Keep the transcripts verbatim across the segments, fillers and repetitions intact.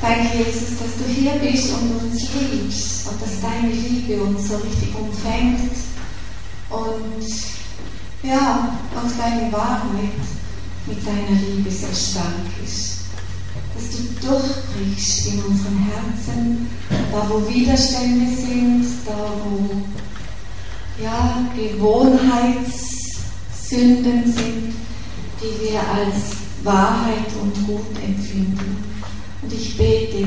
Danke, Jesus, dass du hier bist und uns liebst und dass deine Liebe uns so richtig umfängt und ja, uns deine Wahrheit mit deiner Liebe so stark ist. Dass du durchbrichst in unseren Herzen, da wo Widerstände sind, da wo ja, Gewohnheitssünden sind, die wir als Wahrheit und gut empfinden. Und ich bete,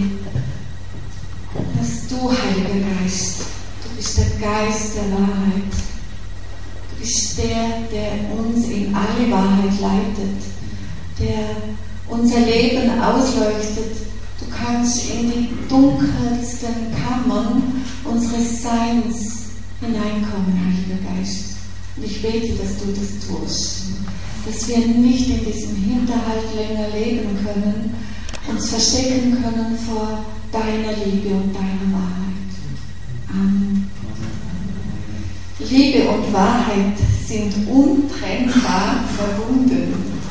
dass du, Heiliger Geist, du bist der Geist der Wahrheit. Du bist der, der uns in alle Wahrheit leitet, der unser Leben ausleuchtet. Du kannst in die dunkelsten Kammern unseres Seins hineinkommen, Heiliger Geist. Und ich bete, dass du das tust, dass wir nicht in diesem Hinterhalt länger leben können, uns verstecken können vor deiner Liebe und deiner Wahrheit. Amen. Liebe und Wahrheit sind untrennbar verbunden.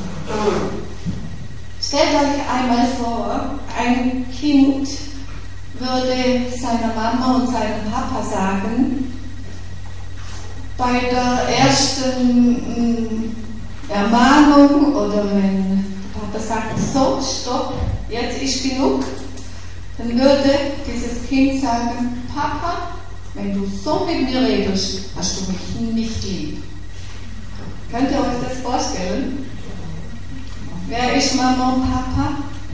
Stellt euch einmal vor, ein Kind würde seiner Mama und seinem Papa sagen, bei der ersten Ermahnung oder wenn der Papa sagt, so, stopp, jetzt ist genug, dann würde dieses Kind sagen, Papa, wenn du so mit mir redest, hast du mich nicht lieb. Könnt ihr euch das vorstellen? Wer ist Mama und Papa?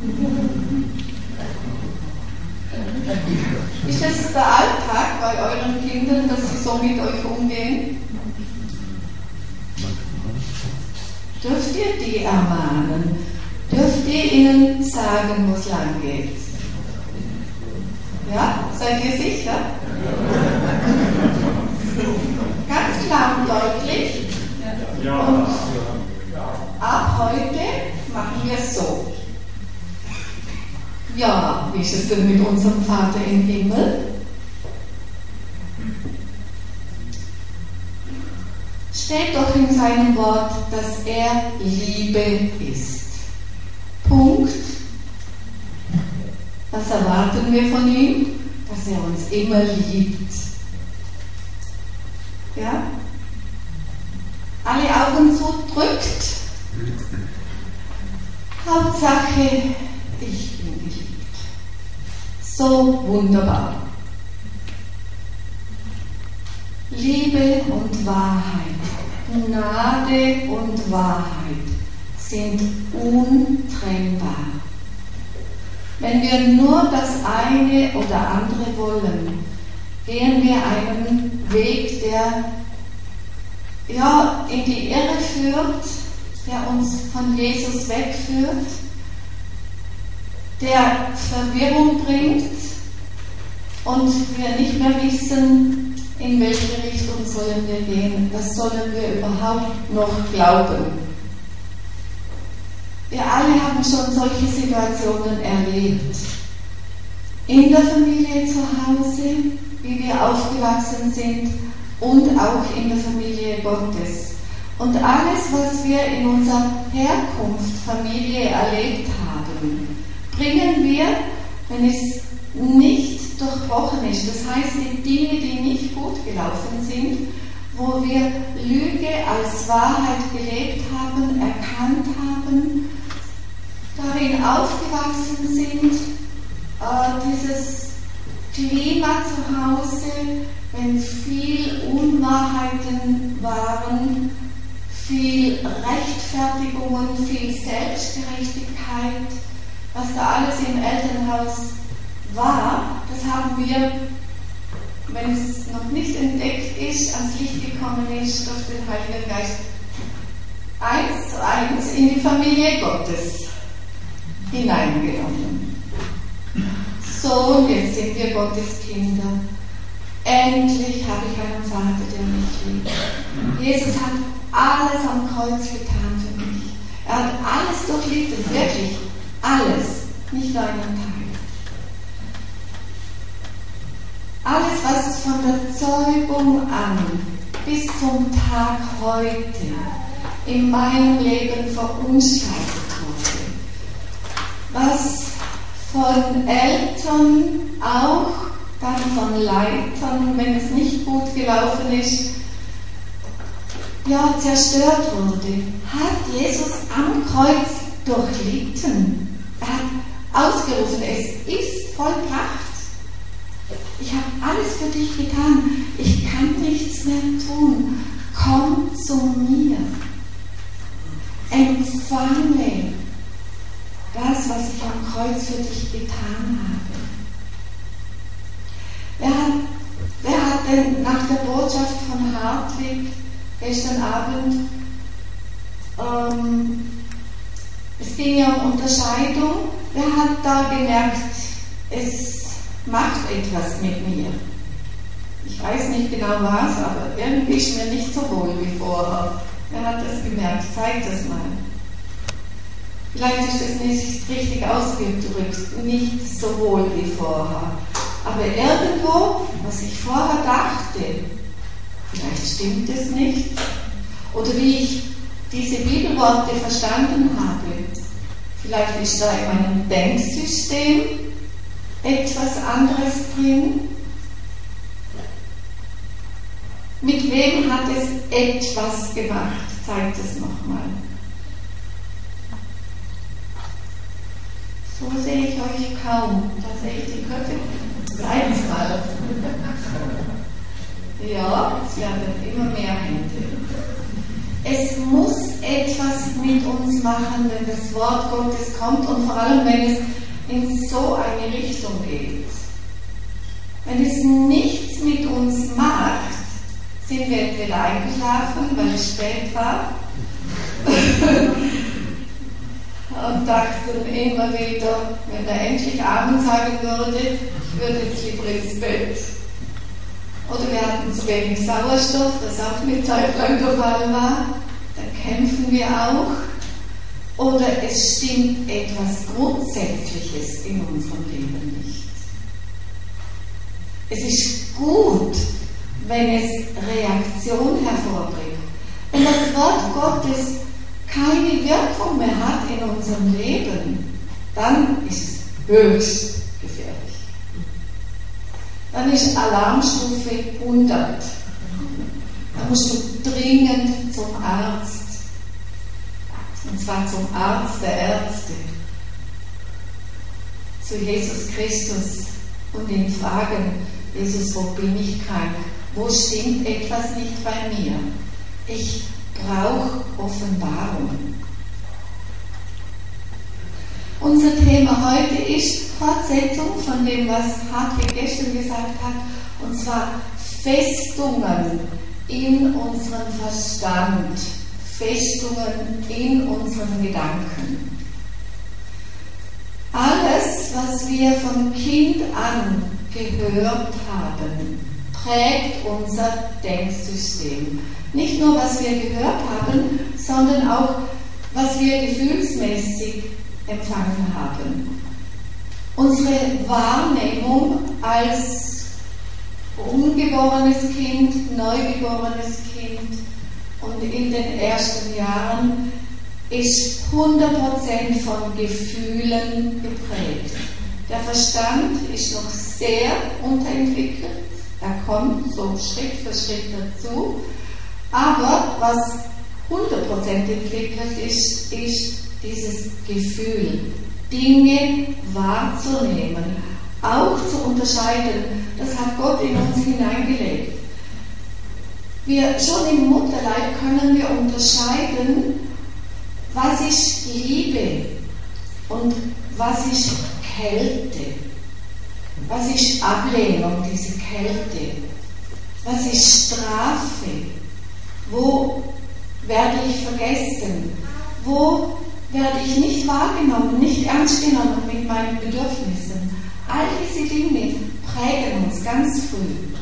Ist das der Alltag bei euren Kindern, dass sie so mit euch umgehen? Dürft ihr die ermahnen? Dürft ihr ihnen sagen, wo es lang geht? Ja? Seid ihr sicher? Ganz klar und deutlich. Und ab heute machen wir es so. Ja, wie ist es denn mit unserem Vater im Himmel? Steht doch in seinem Wort, dass er Liebe ist. Punkt. Was erwarten wir von ihm? Dass er uns immer liebt. Ja? Alle Augen zudrückt. Hauptsache, ich bin geliebt. So wunderbar. Liebe und Wahrheit, Gnade und Wahrheit sind untrennbar. Wenn wir nur das eine oder andere wollen, gehen wir einen Weg, der ja, in die Irre führt, der uns von Jesus wegführt, der Verwirrung bringt und wir nicht mehr wissen, in welche Richtung sollen wir gehen, was sollen wir überhaupt noch glauben. Wir alle haben schon solche Situationen erlebt. In der Familie zu Hause, wie wir aufgewachsen sind, und auch in der Familie Gottes. Und alles, was wir in unserer Herkunft, Familie erlebt haben, bringen wir, wenn es nicht durchbrochen ist, das heißt die Dinge, die nicht gut gelaufen sind, wo wir Lüge als Wahrheit gelebt haben, erkannt haben, darin aufgewachsen sind, äh, dieses Klima zu Hause, wenn viel Unwahrheiten waren, viel Rechtfertigungen, viel Selbstgerechtigkeit, was da alles im Elternhaus war, das haben wir, wenn es noch nicht entdeckt ist, ans Licht gekommen ist, durch den Heiligen Geist, eins zu eins in die Familie Gottes hineingenommen. So, und jetzt sind wir Gottes Kinder. Endlich habe ich einen Vater, der mich liebt. Jesus hat alles am Kreuz getan für mich. Er hat alles durchlitten, wirklich alles, nicht nur einen Teil. Alles, was von der Zeugung an bis zum Tag heute in meinem Leben verunstaltet wurde, was von Eltern auch, dann von Leitern, wenn es nicht gut gelaufen ist, ja, zerstört wurde, hat Jesus am Kreuz durchlitten. Er hat ausgerufen, es ist vollbracht. Ich habe alles für dich getan. Ich kann nichts mehr tun. Komm zu mir. Empfange das, was ich am Kreuz für dich getan habe. Wer hat, wer hat denn nach der Botschaft von Hartwig gestern Abend, ähm, es ging ja um Unterscheidung, wer hat da gemerkt, es macht etwas mit mir? Ich weiß nicht genau was, aber irgendwie ist mir nicht so wohl wie vorher. Wer hat das gemerkt? Zeig das mal. Vielleicht ist es nicht richtig ausgedrückt, nicht so wohl wie vorher. Aber irgendwo, was ich vorher dachte, vielleicht stimmt es nicht. Oder wie ich diese Bibelworte verstanden habe. Vielleicht ist da in meinem Denksystem etwas anderes drin. Mit wem hat es etwas gemacht? Zeigt es nochmal. So sehe ich euch kaum. Da sehe ich die Köpfe. Seid es mal. Ja, es werden immer mehr Hände. Es muss etwas mit uns machen, wenn das Wort Gottes kommt und vor allem, wenn es in so eine Richtung geht. Wenn es nichts mit uns macht, sind wir entweder eingeschlafen, weil es spät war und dachten immer wieder, wenn er endlich Abend sagen würde, ich würde jetzt lieber ins Bett. Oder wir hatten zu wenig Sauerstoff, das auch eine Zeit lang der Fall war. Dann kämpfen wir auch. Oder es stimmt etwas Grundsätzliches in unserem Leben nicht. Es ist gut, wenn es Reaktion hervorbringt. Wenn das Wort Gottes keine Wirkung mehr hat in unserem Leben, dann ist es höchst gefährlich. Dann ist Alarmstufe hundert. Da musst du dringend zum Arzt. Und zwar zum Arzt der Ärzte. Zu Jesus Christus und ihn fragen, Jesus, wo bin ich krank? Wo stimmt etwas nicht bei mir? Ich brauche Offenbarung. Unser Thema heute ist Fortsetzung von dem, was Hartwig gestern gesagt hat, und zwar Festungen in unserem Verstand, Festungen in unseren Gedanken. Alles, was wir von Kind an gehört haben, prägt unser Denksystem. Nicht nur, was wir gehört haben, sondern auch, was wir gefühlsmäßig empfangen haben. Unsere Wahrnehmung als ungeborenes Kind, neugeborenes Kind und in den ersten Jahren ist hundert Prozent von Gefühlen geprägt. Der Verstand ist noch sehr unterentwickelt, er kommt so Schritt für Schritt dazu, aber was hundert Prozent entwickelt ist, ist dieses Gefühl, Dinge wahrzunehmen, auch zu unterscheiden. Das hat Gott in uns hineingelegt. Wir, schon im Mutterleib können wir unterscheiden, was ist Liebe und was ist Kälte. Was ist Ablehnung, diese Kälte? Was ist Strafe? Wo werde ich vergessen? Wo werde ich nicht wahrgenommen, nicht ernst genommen mit meinen Bedürfnissen? All diese Dinge prägen uns ganz früh.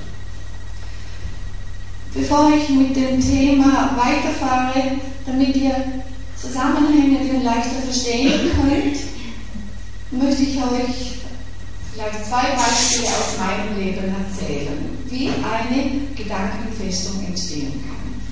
Bevor ich mit dem Thema weiterfahre, damit ihr Zusammenhänge viel leichter verstehen könnt, möchte ich euch vielleicht zwei Beispiele aus meinem Leben erzählen, wie eine Gedankenfestung entstehen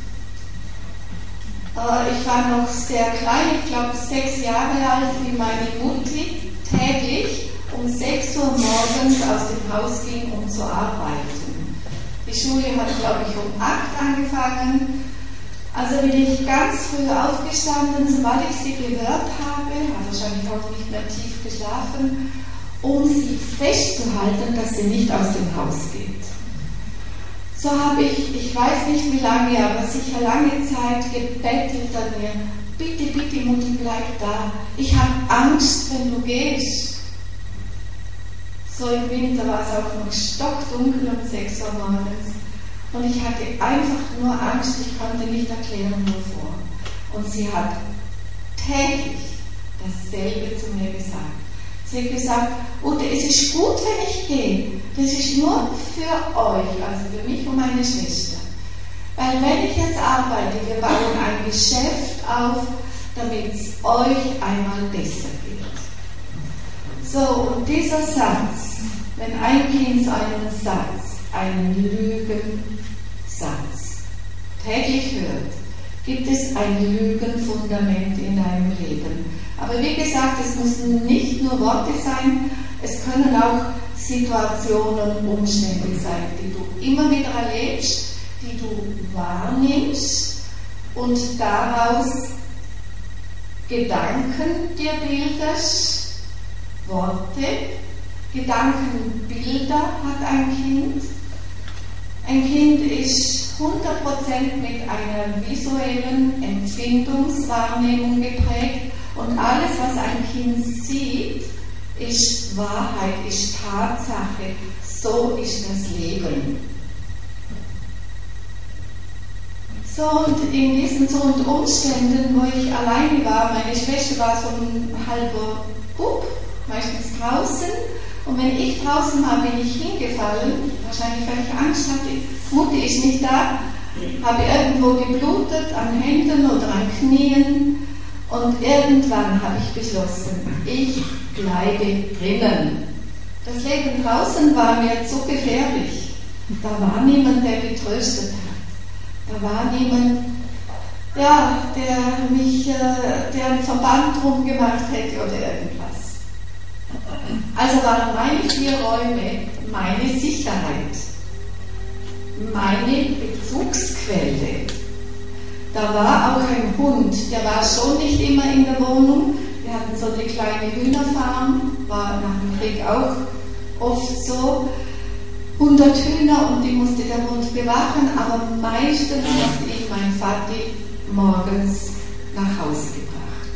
kann. Ich war noch sehr klein, ich glaube sechs Jahre alt, wie meine Mutti täglich um sechs Uhr morgens aus dem Haus ging, um zu arbeiten. Die Schule hat, glaube ich, um acht angefangen. Also bin ich ganz früh aufgestanden, sobald ich sie gehört habe, habe wahrscheinlich auch nicht mehr tief geschlafen, um sie festzuhalten, dass sie nicht aus dem Haus geht. So habe ich, ich weiß nicht wie lange, aber sicher lange Zeit gebettelt an mir, bitte, bitte Mutti, bleib da. Ich habe Angst, wenn du gehst. So im Winter war es auch noch stockdunkel um sechs Uhr morgens. Und ich hatte einfach nur Angst, ich konnte nicht erklären, wovor. Und sie hat täglich dasselbe zu mir gesagt. Sie hat gesagt, Ute, es ist gut, wenn ich gehe. Das ist nur für euch, also für mich und meine Schwester. Weil wenn ich jetzt arbeite, wir bauen ein Geschäft auf, damit es euch einmal besser geht. So, und dieser Satz, wenn ein Kind so einen Satz, einen Lügensatz täglich hört, gibt es ein Lügenfundament in deinem Leben. Aber wie gesagt, es müssen nicht nur Worte sein, es können auch Situationen und Umstände sein, die du immer wieder erlebst, die du wahrnimmst und daraus Gedanken dir bildest, Worte, Gedankenbilder hat ein Kind. Ein Kind ist hundert Prozent mit einer visuellen Empfindungswahrnehmung geprägt und alles, was ein Kind sieht, ist Wahrheit, ist Tatsache. So ist das Leben. So, und in diesen so und Umständen, wo ich alleine war, meine Schwester war so ein halber Bub, meistens draußen, und wenn ich draußen war, bin ich hingefallen, wahrscheinlich weil ich Angst hatte, Mutti ist nicht da, habe irgendwo geblutet, an Händen oder an Knien, und irgendwann habe ich beschlossen, ich bleibe drinnen. Das Leben draußen war mir zu gefährlich. Da war niemand, der getröstet hat. Da war niemand, ja, der mich, äh, der einen Verband drum gemacht hätte oder irgendwas. Also waren meine vier Räume meine Sicherheit, meine Bezugsquelle. Da war auch ein Hund, der war schon nicht immer in der Wohnung. Wir hatten so eine kleine Hühnerfarm, war nach dem Krieg auch oft so. hundert Hühner und die musste der Hund bewachen, aber meistens hat ihn mein Vati morgens nach Hause gebracht.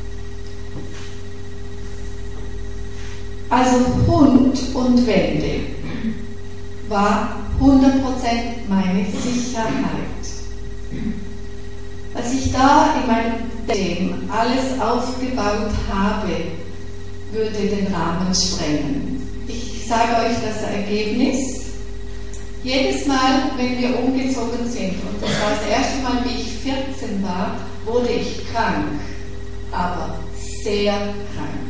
Also Hund und Wände war hundert Prozent meine Sicherheit. Was ich da in meinem Leben alles aufgebaut habe, würde den Rahmen sprengen. Ich sage euch das Ergebnis. Jedes Mal, wenn wir umgezogen sind, und das war das erste Mal, wie ich vierzehn war, wurde ich krank, aber sehr krank.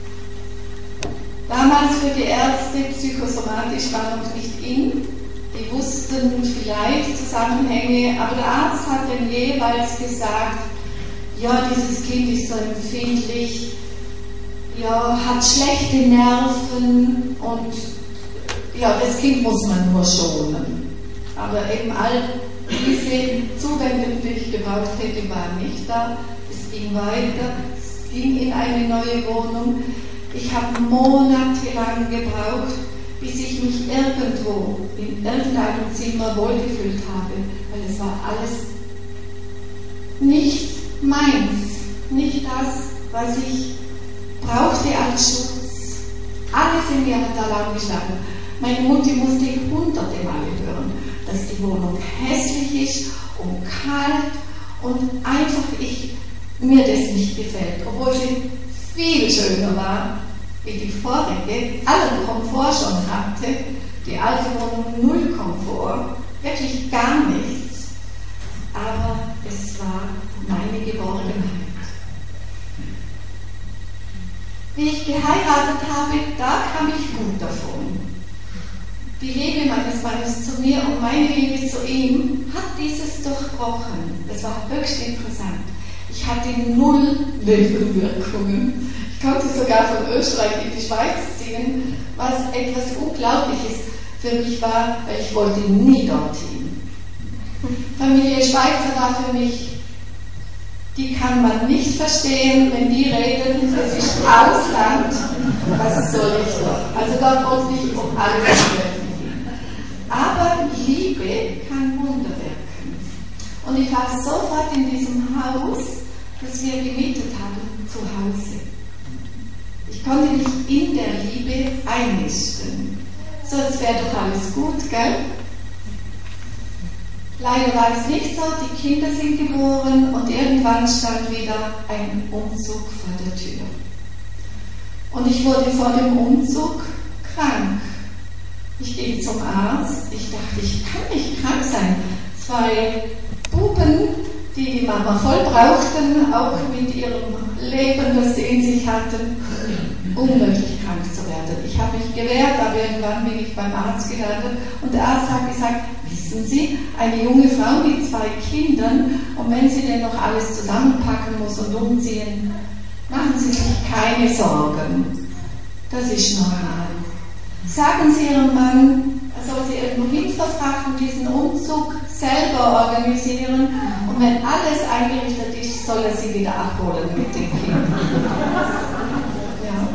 Damals für die Ärzte psychosomatisch war noch nicht in. Die wussten vielleicht Zusammenhänge, aber der Arzt hat dann jeweils gesagt, ja, dieses Kind ist so empfindlich, ja, hat schlechte Nerven und ja, das Kind muss man nur schonen. Aber eben all diese Zuwendung, die ich gebraucht hätte, waren nicht da. Es ging weiter, es ging in eine neue Wohnung. Ich habe monatelang gebraucht, bis ich mich irgendwo in irgendeinem Zimmer wohlgefühlt habe, weil es war alles nicht meins, nicht das, was ich brauchte als Schutz. Alles in mir hat Alarm geschlagen. Meine Mutti musste hunderte Male hören, dass die Wohnung hässlich ist und kalt und einfach ich, mir das nicht gefällt, obwohl sie viel schöner war wie die vorige, allen Komfort schon hatte, die alte Wohnung null Komfort, wirklich gar nichts, aber es war meine Geborgenheit. Wie ich geheiratet habe, da kam ich gut davon. Die Liebe meines Mannes zu mir und meine Liebe zu ihm hat dieses durchbrochen. Das war höchst interessant. Ich hatte null Nebenwirkungen. Ich konnte sogar von Österreich in die Schweiz ziehen, umziehen, was etwas Unglaubliches für mich war, weil ich wollte nie dorthin. Familie Schweizer war für mich, die kann man nicht verstehen, wenn die reden, das ist Ausland, was soll ich doch? Also dort wollte ich um alles mögliche. Aber Liebe kann Wunder wirken. Und ich war sofort in diesem Haus, das wir gemietet haben, zu Hause. Ich konnte mich in der Liebe einnisten. So, es wäre doch alles gut, gell? Leider war es nicht so, die Kinder sind geboren und irgendwann stand wieder ein Umzug vor der Tür. Und ich wurde vor dem Umzug krank. Ich ging zum Arzt, ich dachte, ich kann nicht krank sein. Zwei Buben, die die Mama voll brauchten, auch mit ihrem Leben, das sie in sich hatten, unmöglich krank zu werden. Ich habe mich gewehrt, aber irgendwann bin ich beim Arzt gelandet und der Arzt hat gesagt, wissen Sie, eine junge Frau mit zwei Kindern und wenn sie denn noch alles zusammenpacken muss und umziehen, machen Sie sich keine Sorgen. Das ist normal. Sagen Sie Ihrem Mann, er soll Sie irgendwo hin verfrachten, diesen Umzug selber organisieren und wenn alles eingerichtet ist, soll er Sie wieder abholen mit den Kindern. Ja.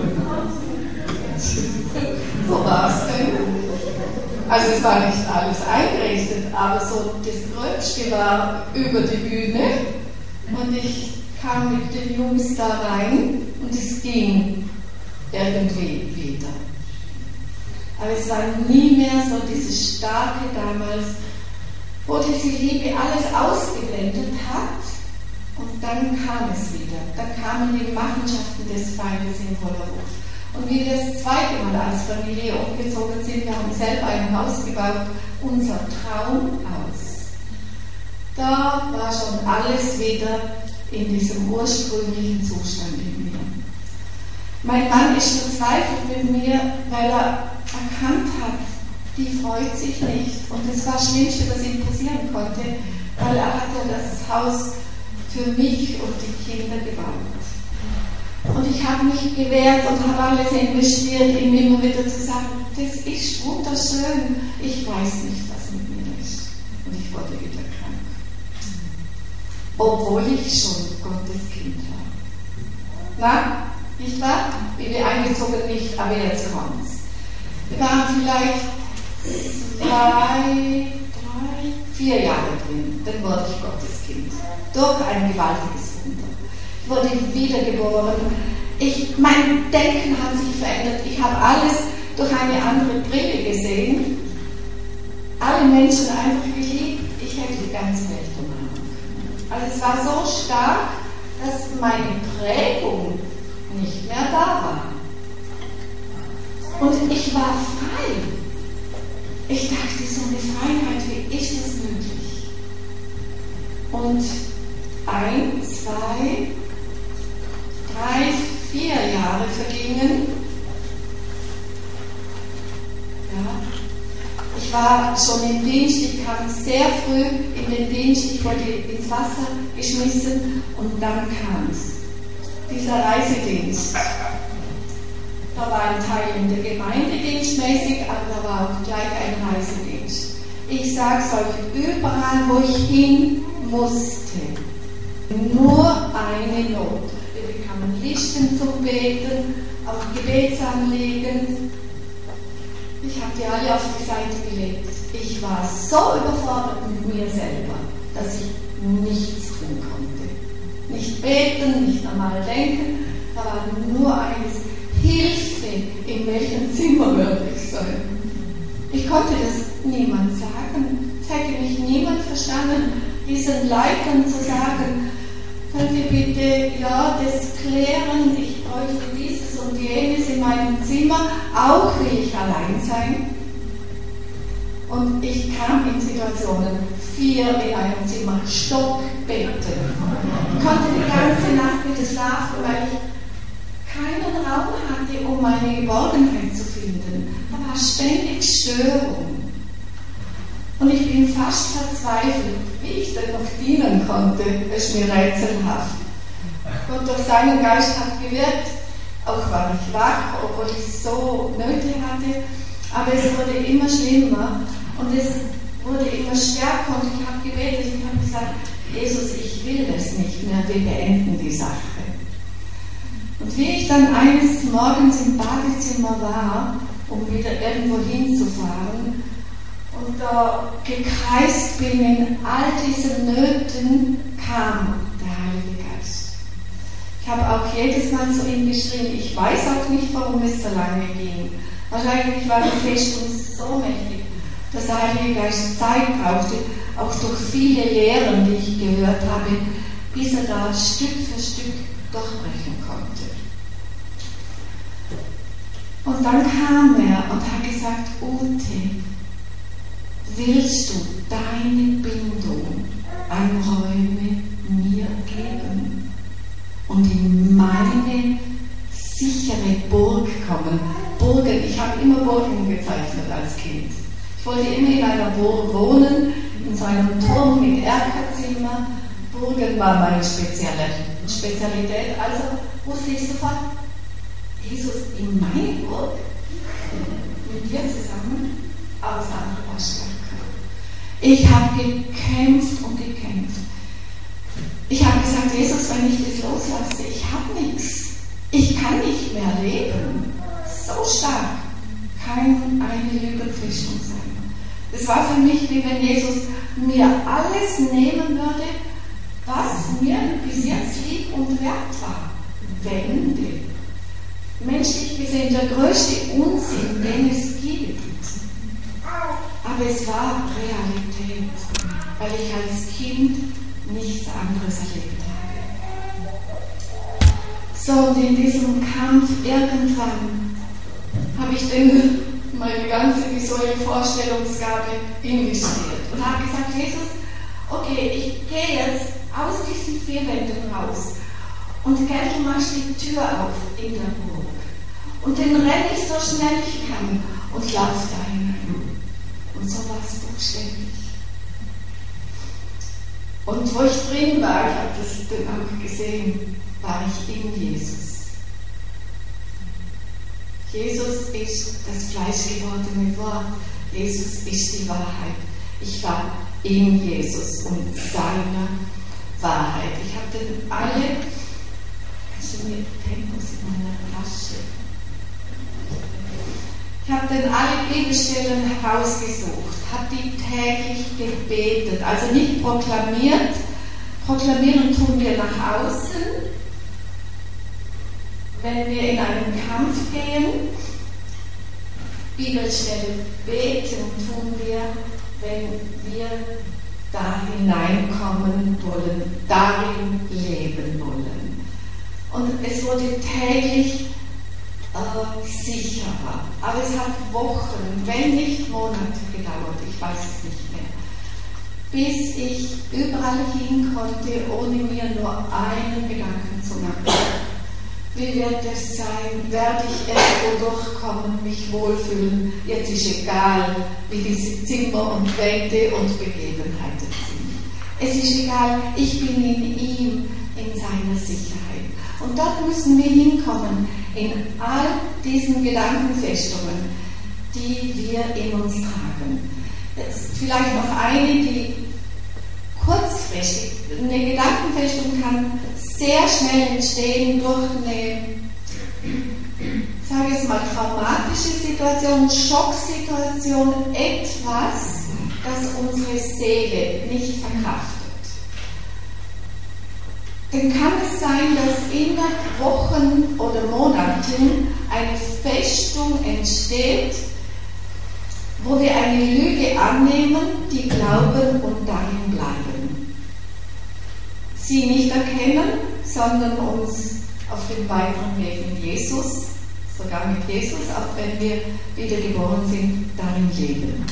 So war es denn. Also es war nicht alles eingerichtet, aber so das Gröbste war über die Bühne und ich kam mit den Jungs da rein und es ging irgendwie wieder. Aber es war nie mehr so dieses starke damals, wo diese Liebe alles ausgeblendet hat und dann kam es wieder. Dann kamen die Machenschaften des Feindes in voller Wucht. Und wie wir das zweite Mal als Familie umgezogen sind, wir haben selber ein Haus gebaut, unser Traumhaus. Da war schon alles wieder in diesem ursprünglichen Zustand in mir. Mein Mann ist verzweifelt mit mir, weil er erkannt hat, die freut sich nicht. Und das war das Schlimmste, was ihm passieren konnte, weil er hatte das Haus für mich und die Kinder gebaut. Und ich habe mich gewehrt und habe alles investiert, ihm immer wieder zu sagen, das ist wunderschön, ich weiß nicht, was mit mir ist. Und ich wurde wieder krank. Obwohl ich schon Gottes Kind war. Na, nicht wahr? Bin wir eingezogen nicht, aber jetzt kommt's. Wir waren vielleicht zwei, drei, vier Jahre drin, dann wurde ich Gottes Kind. Durch ein gewaltiges Wunder. Ich wurde wiedergeboren. Ich, mein Denken hat sich verändert. Ich habe alles durch eine andere Brille gesehen. Alle Menschen einfach geliebt. Ich hätte die ganze Welt umarmen können. Also es war so stark, dass meine Prägung nicht mehr da war. Und ich war frei. Ich dachte, so eine Freiheit, wie ist das möglich? Und ein, zwei, drei, vier Jahre vergingen. Ja. Ich war schon im Dienst, ich kam sehr früh in den Dienst, ich wurde ins Wasser geschmissen und dann kam es. Dieser Reisedienst. Da war ein Teil in der Gemeinde dienstmäßig, aber da war auch gleich ein Reisedienst. Ich sage es euch, überall wo ich hin musste, nur eine Not. Wir bekamen Listen zum Beten, auch Gebetsanliegen. Ich habe die alle auf die Seite gelegt. Ich war so überfordert mit mir selber, dass ich nichts tun konnte. Nicht beten, nicht normal denken, da war nur eines, Hilfe, in welchem Zimmer würde ich sein. Ich konnte das niemand sagen. Es hätte mich niemand verstanden, diesen Leitern zu sagen, könnt ihr bitte, ja, das klären, ich bräuchte dieses und jenes in meinem Zimmer, auch will ich allein sein. Und ich kam in Situationen, vier in einem Zimmer, Stockbetten. Ich konnte die ganze Nacht nicht schlafen, weil ich keinen Raum hatte, um meine Geborgenheit zu finden. Da war ständig Störung. Und ich bin fast verzweifelt, wie ich denn noch dienen konnte, ist mir rätselhaft. Und durch seinen Geist hat gewirkt, Auch war ich wach, obwohl ich so Nöte hatte, aber es wurde immer schlimmer und es wurde immer stärker und ich habe gebetet und habe gesagt, Jesus, ich will es nicht mehr, wir beenden die Sache. Und wie ich dann eines Morgens im Badezimmer war, um wieder irgendwo hinzufahren und da gekreist bin in all diesen Nöten, kam der Heilige Geist. Ich habe auch jedes Mal zu ihm geschrien, ich weiß auch nicht, warum es so lange ging. Wahrscheinlich war die Festung so mächtig, dass der Heilige Geist Zeit brauchte, auch durch viele Lehren, die ich gehört habe, bis er da Stück für Stück durchbrechen konnte. Und dann kam er und hat gesagt, Ute, willst du deine Bindung an Räume mir geben und in meine sichere Burg kommen? Burgen, ich habe immer Burgen gezeichnet als Kind. Ich wollte immer in einer Burg wohnen, in so einem Turm mit Erkerzimmer. Burgen war meine spezielle Spezialität. Also wusste ich sofort, Jesus in meine Burg, mit dir zusammen, aber das andere war stärker. Ich habe gekämpft und gekämpft. Ich habe gesagt, Jesus, wenn ich das loslasse, ich habe nichts. Ich kann nicht mehr leben. So stark kann eine Lügenfestung sein. Es war für mich, wie wenn Jesus mir alles nehmen würde, was mir bis jetzt lieb und wert war. Wände. Menschlich gesehen der größte Unsinn, den es gibt. Aber es war Realität, weil ich als Kind nichts anderes erlebt habe. So, und in diesem Kampf irgendwann habe ich den, meine ganze visuelle Vorstellungsgabe investiert und habe gesagt, Jesus, okay, ich gehe jetzt aus diesen vier Wänden raus und gell, du machst die Tür auf in der Burg und dann renne ich so schnell ich kann und laufe da hinein. Und so war es buchstäblich. Und wo ich drin war, ich habe das dann auch gesehen, war ich in Jesus. Jesus ist das fleischgewordene Wort. Jesus ist die Wahrheit. Ich war in Jesus und seiner Wahrheit. Ich habe dann alle, kannst du mir Tempos in meiner Tasche? Ich habe dann alle Bibelstellen herausgesucht, habe die täglich gebetet, also nicht proklamiert. Proklamieren tun wir nach außen, wenn wir in einen Kampf gehen. Bibelstelle beten tun wir, wenn wir da hineinkommen wollen, darin leben wollen. Und es wurde täglich äh, sicherer. Aber es hat Wochen, wenn nicht Monate gedauert, ich weiß es nicht mehr, bis ich überall hin konnte, ohne mir nur einen Gedanken zu machen. Wie wird es sein? Werde ich irgendwo durchkommen, mich wohlfühlen? Jetzt ist egal, wie diese Zimmer und Wände und Begebenheiten sind. Es ist egal, ich bin in ihm, in seiner Sicherheit. Und dort müssen wir hinkommen, in all diesen Gedankenfestungen, die wir in uns tragen. Jetzt vielleicht noch eine, die kurzfristig, eine Gedankenfestung kann sehr schnell entstehen durch eine, ich sage es mal, traumatische Situation, Schocksituation, etwas, das unsere Seele nicht verkraftet. Dann kann es sein, dass in Wochen oder Monaten eine Festung entsteht, wo wir eine Lüge annehmen, die glauben und darin bleiben. Sie nicht erkennen, sondern uns auf dem weiteren Weg mit Jesus, sogar mit Jesus, auch wenn wir wiedergeboren sind, darin leben.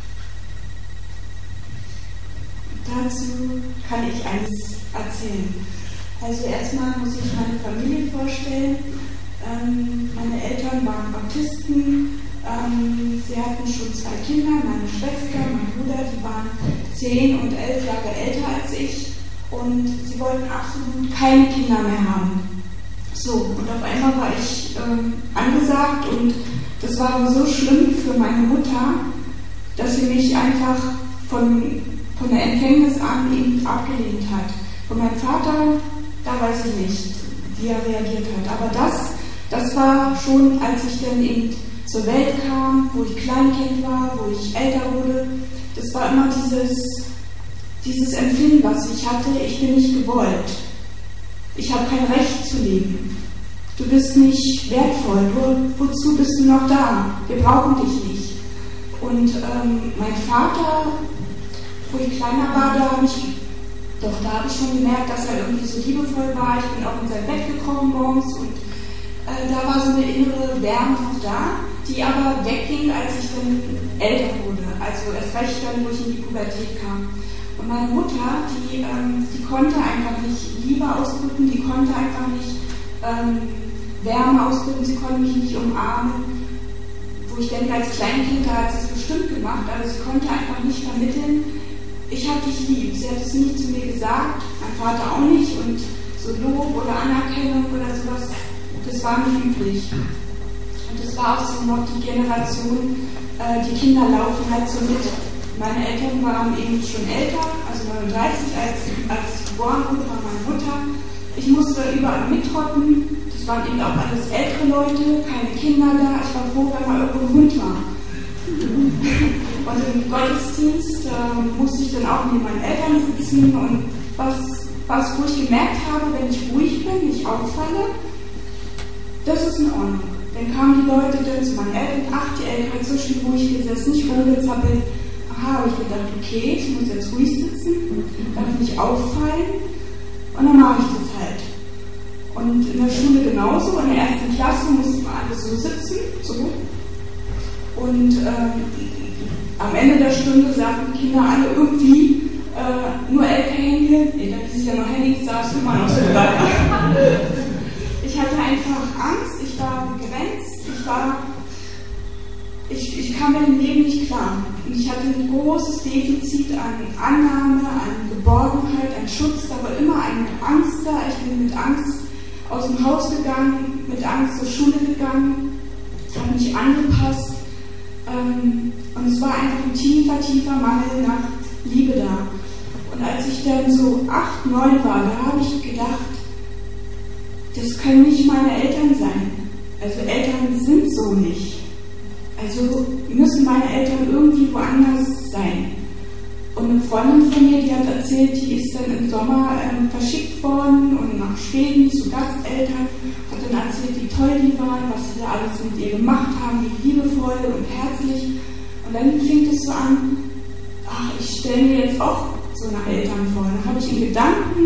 Dazu kann ich eins erzählen. Also erstmal muss ich meine Familie vorstellen. Ähm, meine Eltern waren Baptisten. Ähm, sie hatten schon zwei Kinder, meine Schwester, mein Bruder, die waren zehn und elf Jahre älter als ich und sie wollten absolut keine Kinder mehr haben. So, und auf einmal war ich ähm, angesagt und das war aber so schlimm für meine Mutter, dass sie mich einfach von, von der Empfängnis an eben abgelehnt hat. Von meinem Vater, da weiß ich nicht, wie er reagiert hat. Aber das, das war schon, als ich dann eben zur Welt kam, wo ich Kleinkind war, wo ich älter wurde, das war immer dieses, dieses Empfinden, was ich hatte, ich bin nicht gewollt. Ich habe kein Recht zu leben. Du bist nicht wertvoll. Wo, wozu bist du noch da? Wir brauchen dich nicht. Und ähm, mein Vater, wo ich kleiner war, da habe ich, doch da habe ich schon gemerkt, dass er irgendwie so liebevoll war. Ich bin auch in sein Bett gekommen morgens und äh, da war so eine innere Wärme noch da, die aber wegging, als ich dann älter wurde. Also erst recht dann, wo ich in die Pubertät kam. Und meine Mutter, die, ähm, die konnte einfach nicht Liebe ausdrücken, die konnte einfach nicht ähm, Wärme ausdrücken, sie konnte mich nicht umarmen. Wo ich denke, als Kleinkind, da hat sie es bestimmt gemacht, aber sie konnte einfach nicht vermitteln, ich habe dich lieb. Sie hat es nie zu mir gesagt, mein Vater auch nicht, und so Lob oder Anerkennung oder sowas, das war nicht üblich. Und das war auch so noch die Generation, äh, die Kinder laufen halt so mit. Meine Eltern waren eben schon älter, also neununddreißig, als, als ich geboren wurde, war meine Mutter. Ich musste überall mittrotten, das waren eben auch alles ältere Leute, keine Kinder da. Ich war froh, wenn mal irgendwo ein Hund war. Und im Gottesdienst äh, musste ich dann auch neben meinen Eltern sitzen, und was, was wo ich gemerkt habe, wenn ich ruhig bin, nicht auffalle, das ist in Ordnung. Dann kamen die Leute dann zu meinen Eltern, ach, die Eltern hat so schön ruhig gesessen, nicht rumgezappelt. Aha, habe ich gedacht, okay, ich muss jetzt ruhig sitzen, darf nicht auffallen, und dann mache ich das halt. Und in der Schule genauso, in der ersten Klasse mussten wir alle so sitzen, so. Und ähm, am Ende der Stunde sagten die Kinder alle irgendwie, äh, nur Elke Henkel, nee, da hieß es ja noch Henning, saß immer noch so da. Ich hatte einfach Angst, ich war begrenzt, ich war, ich, ich kam mit dem Leben nicht klar. Und ich hatte ein großes Defizit an Annahme, an Geborgenheit, an Schutz, da war immer eine Angst da. Ich bin mit Angst aus dem Haus gegangen, mit Angst zur Schule gegangen, habe mich angepasst. Ähm, und es war einfach ein tiefer, tiefer Mangel nach Liebe da. Und als ich dann so acht, neun war, da habe ich gedacht, das können nicht meine Eltern sein. Also Eltern sind so nicht. Also müssen meine Eltern irgendwie woanders sein. Und eine Freundin von mir, die hat erzählt, die ist dann im Sommer ähm, verschickt worden und nach Schweden zu Gasteltern, hat dann erzählt, wie toll die waren, was sie da alles mit ihr gemacht haben, wie liebevoll und herzlich. Und dann fing es so an, ach, ich stelle mir jetzt auch so eine Eltern vor. Dann habe ich in Gedanken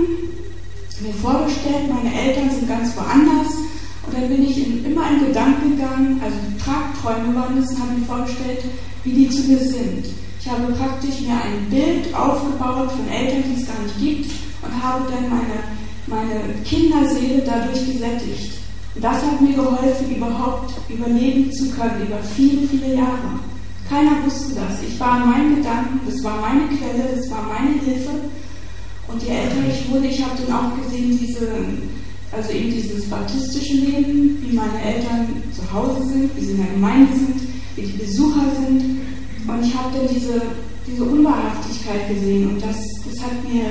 mir vorgestellt, meine Eltern sind ganz woanders. Und dann bin ich in, immer in Gedanken gegangen, also Tagträume waren das, und habe mir vorgestellt, wie die zu mir sind. Ich habe praktisch mir ein Bild aufgebaut von Eltern, die es gar nicht gibt, und habe dann meine, meine Kinderseele dadurch gesättigt. Und das hat mir geholfen, überhaupt überleben zu können, über viele, viele Jahre. Keiner wusste das. Ich war in meinen Gedanken, das war meine Quelle, das war meine Hilfe. Und je älter ich wurde, ich habe dann auch gesehen, diese, also eben dieses baptistische Leben, wie meine Eltern zu Hause sind, wie sie in der Gemeinde sind, wie die Besucher sind. Und ich habe dann diese, diese Unwahrhaftigkeit gesehen, und das, das hat mir,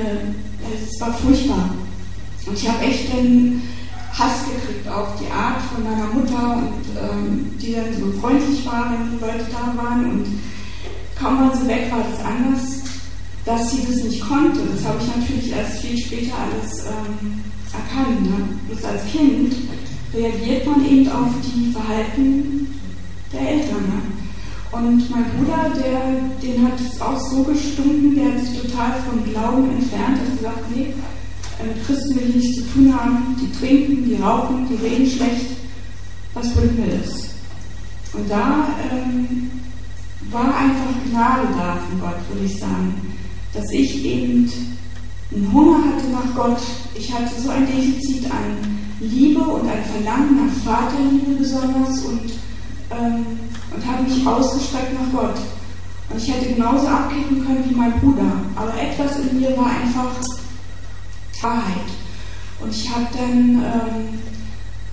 es war furchtbar. Und ich habe echt dann Hass gekriegt auf die Art von meiner Mutter, und ähm, die dann so freundlich war, wenn die Leute da waren, und kaum mal so weg war das anders, dass sie das nicht konnte. Das habe ich natürlich erst viel später alles ähm, erkannt. Ne? Bloß als Kind reagiert man eben auf die Verhalten der Eltern. Ne? Und mein Bruder, der, den hat es auch so gestunken, der hat sich total vom Glauben entfernt, hat gesagt, nee, mit Christen will ich nichts zu tun haben, die trinken, die rauchen, die reden schlecht, was bringt mir das? Und da ähm, war einfach Gnade da von Gott, würde ich sagen, dass ich eben einen Hunger hatte nach Gott, ich hatte so ein Defizit an Liebe und ein Verlangen nach Vaterliebe besonders, und ähm, und habe mich ausgestreckt nach Gott. Und ich hätte genauso abkippen können wie mein Bruder. Aber etwas in mir war einfach Wahrheit. Und ich habe dann ähm,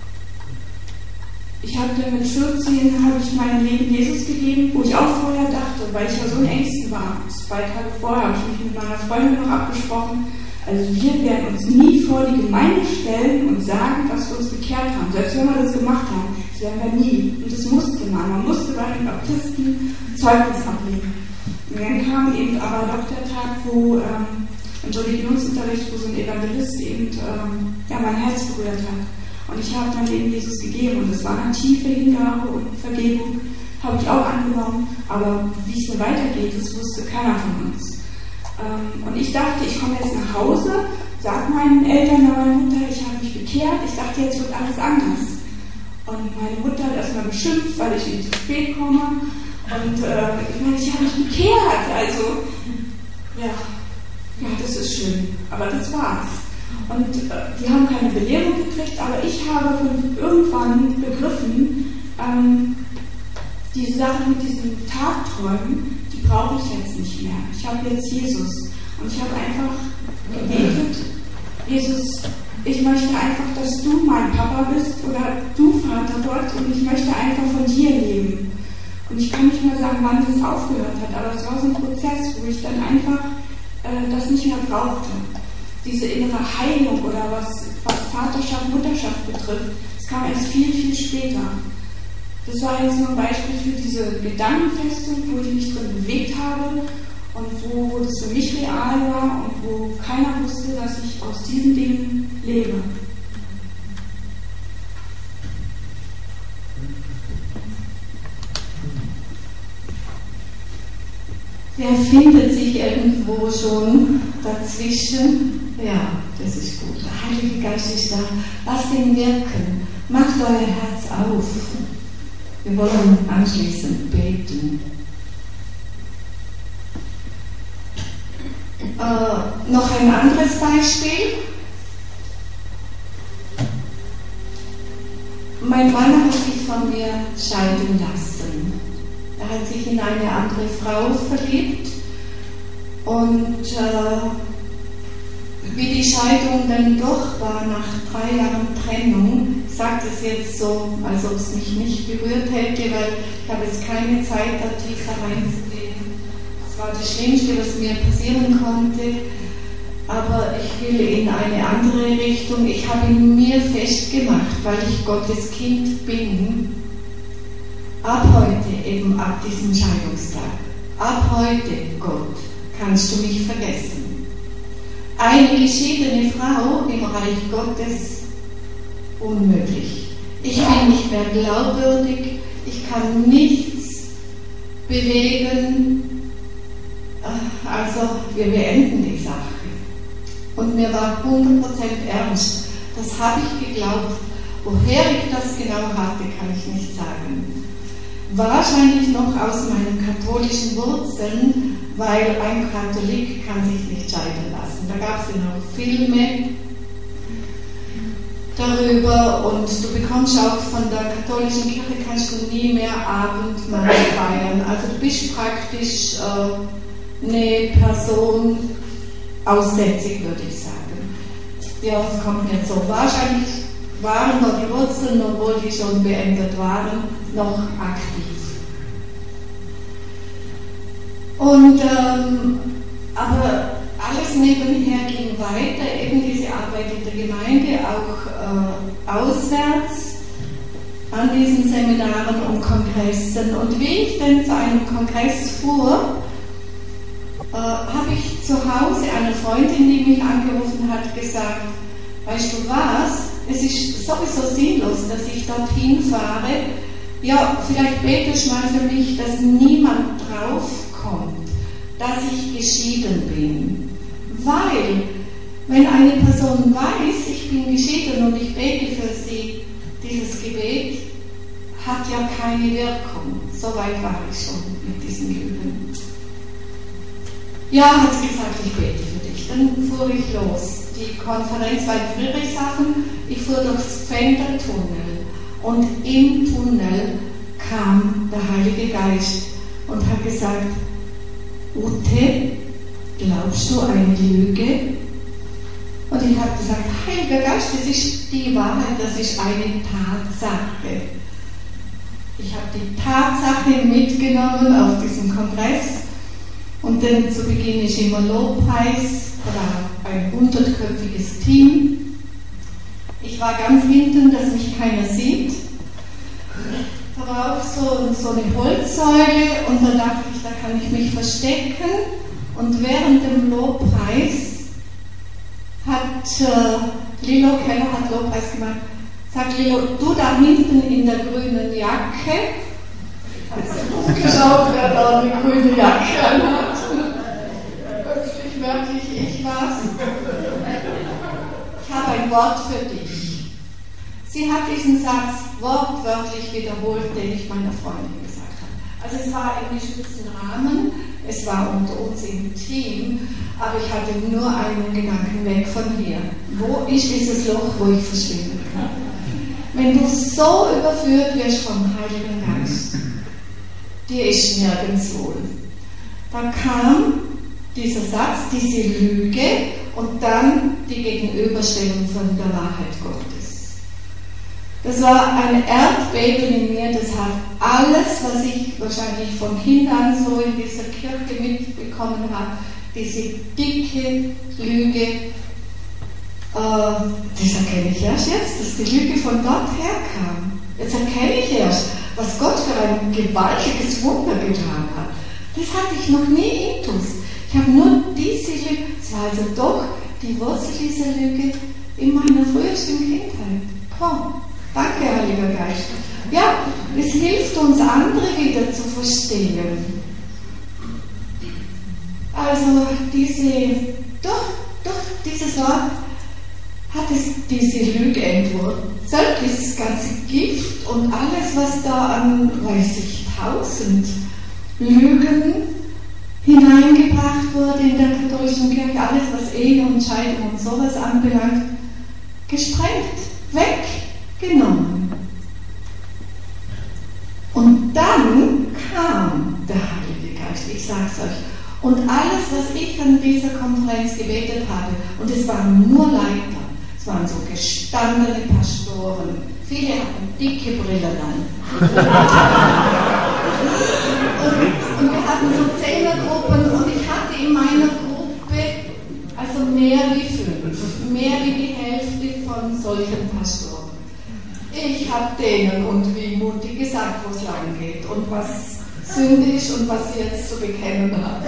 Ich habe dann mit vierzehn habe ich mein Leben Jesus gegeben, wo ich auch vorher dachte, weil ich ja so in Ängsten war. Zwei Tage vorher habe ich mich mit meiner Freundin noch abgesprochen. Also wir werden uns nie vor die Gemeinde stellen und sagen, dass wir uns bekehrt haben. Selbst wenn wir das gemacht haben, das werden wir nie. Und das musste man. Man musste bei den Baptisten Zeugnis ablegen. Und dann kam eben aber doch der Tag, wo ähm, im Religionsunterricht, wo so ein Evangelist eben ähm, ja, mein Herz berührt hat. Und ich habe mein Leben Jesus gegeben. Und es war eine tiefe Hingabe und Vergebung, habe ich auch angenommen. Aber wie es so weitergeht, das wusste keiner von uns. Und ich dachte, ich komme jetzt nach Hause, sage meinen Eltern, meiner Mutter, ich habe mich bekehrt. Ich dachte, jetzt wird alles anders. Und meine Mutter hat erstmal beschimpft, weil ich eben zu spät komme. Und äh, ich meine, ich habe mich bekehrt. Also, ja, ja, das ist schön. Aber das war's. Und äh, wir haben keine Belehrung gekriegt, aber ich habe irgendwann begriffen, ähm, die Sache mit diesen Tagträumen, die brauche ich jetzt nicht mehr. Ich habe jetzt Jesus. Und ich habe einfach gebetet, Jesus, ich möchte einfach, dass du mein Papa bist oder du, Vater Gott, und ich möchte einfach von dir leben. Und ich kann nicht mehr sagen, wann das aufgehört hat, aber es war so ein Prozess, wo ich dann einfach äh, das nicht mehr brauchte. Diese innere Heilung oder was, was Vaterschaft, Mutterschaft betrifft, das kam erst viel, viel später. Das war jetzt nur ein Beispiel für diese Gedankenfestung, wo ich mich drin bewegt habe und wo, wo das für mich real war und wo keiner wusste, dass ich aus diesen Dingen lebe. Der findet sich irgendwo schon dazwischen. Ja, das ist gut. Der Heilige Geist ist da. Lasst ihn wirken. Macht euer Herz auf. Wir wollen anschließend beten. Äh, noch ein anderes Beispiel. Mein Mann hat sich von mir scheiden lassen. Er hat sich in eine andere Frau verliebt und äh, wie die Scheidung dann doch war nach drei Jahren Trennung, ich sage das jetzt so, als ob es mich nicht berührt hätte, weil ich habe jetzt keine Zeit, da tiefer reinzugehen. Das war das Schlimmste, was mir passieren konnte, aber ich will in eine andere Richtung. Ich habe in mir festgemacht, weil ich Gottes Kind bin, ab heute, eben ab diesem Scheidungstag, ab heute, Gott, kannst du mich vergessen. Eine geschiedene Frau im Reich Gottes, unmöglich. Ich bin nicht mehr glaubwürdig, ich kann nichts bewegen, also wir beenden die Sache. Und mir war hundert Prozent ernst, das habe ich geglaubt. Woher ich das genau hatte, kann ich nicht sagen. Wahrscheinlich noch aus meinen katholischen Wurzeln, weil ein Katholik kann sich nicht scheiden lassen. Da gab es ja noch Filme darüber und du bekommst auch von der katholischen Kirche, kannst du nie mehr Abendmahl feiern. Also du bist praktisch äh, eine Person aussätzig, würde ich sagen. Ja, es kommt nicht so. Wahrscheinlich waren noch die Wurzeln, obwohl die schon beendet waren, noch aktiv. Und, ähm, aber alles nebenher ging weiter, eben diese Arbeit in der Gemeinde, auch äh, auswärts an diesen Seminaren und Kongressen. Und wie ich denn zu einem Kongress fuhr, äh, habe ich zu Hause eine Freundin, die mich angerufen hat, gesagt, weißt du was, es ist sowieso sinnlos, dass ich dorthin fahre. Ja, vielleicht betest du mal für mich, dass niemand draufkommt, dass ich geschieden bin. Weil, wenn eine Person weiß, ich bin geschieden und ich bete für sie, dieses Gebet hat ja keine Wirkung. So weit war ich schon mit diesen Lügen. Ja, hat sie gesagt, ich bete für dich. Dann fuhr ich los. Die Konferenz war in Friedrichshafen. Ich fuhr durchs Pfändertunnel. Und im Tunnel kam der Heilige Geist und hat gesagt, Ute, glaubst du eine Lüge? Und ich habe gesagt, Heiliger Geist, das ist die Wahrheit, das ist eine Tatsache. Ich habe die Tatsache mitgenommen auf diesem Kongress und dann zu Beginn ist immer Lobpreis oder ein hundertköpfiges Team. Ich war ganz hinten, dass mich keiner sieht. Da war auch so, so eine Holzsäule und da dachte ich, da kann ich mich verstecken. Und während dem Lobpreis hat äh, Lilo Keller hat Lobpreis gemacht. Sagt Lilo, du da hinten in der grünen Jacke. Ich habe geschaut, wer da eine grüne Jacke anhat. Plötzlich merke ich, ich war's. Ich habe ein Wort für dich. Sie hat diesen Satz wortwörtlich wiederholt, den ich meiner Freundin gesagt habe. Also es war im geschützten Rahmen, es war unter uns im Team, aber ich hatte nur einen Gedanken weg von hier. Wo ist dieses Loch, wo ich verschwinden kann? Wenn du so überführt wirst vom Heiligen Geist, dir ist nirgends wohl. Da kam dieser Satz, diese Lüge und dann die Gegenüberstellung von der Wahrheit Gottes. Das war ein Erdbeben in mir, das hat alles, was ich wahrscheinlich von Kind an so in dieser Kirche mitbekommen habe, diese dicke Lüge, äh, das erkenne ich erst jetzt, dass die Lüge von dort herkam. Jetzt erkenne ich erst, was Gott für ein gewaltiges Wunder getan hat. Das hatte ich noch nie intus. Ich habe nur diese Lüge, es war also doch die Wurzel dieser Lüge in meiner frühesten Kindheit. Komm, danke, Heiliger Geist. Ja, es hilft uns, andere wieder zu verstehen. Also diese, durch, durch dieses Wort hat es diese Lüge entwurzelt, dieses ganze Gift und alles, was da an, weiß ich, tausend Lügen hineingebracht wurde in der katholischen Kirche, alles, was Ehe und Scheidung und sowas anbelangt, gesprengt, weggenommen. Und dann kam der Heilige Geist, ich sag's euch. Und alles, was ich an dieser Konferenz gebetet habe, und es waren nur Leiter, es waren so gestandene Pastoren, viele hatten dicke Brillen an. und, und wir hatten so Zehnergruppen und ich hatte in meiner Gruppe also mehr wie fünf, mehr wie die Hälfte von solchen Pastoren. Ich habe denen und wie mutig gesagt, wo es lang geht und was Sünde ist und was sie jetzt zu bekennen haben.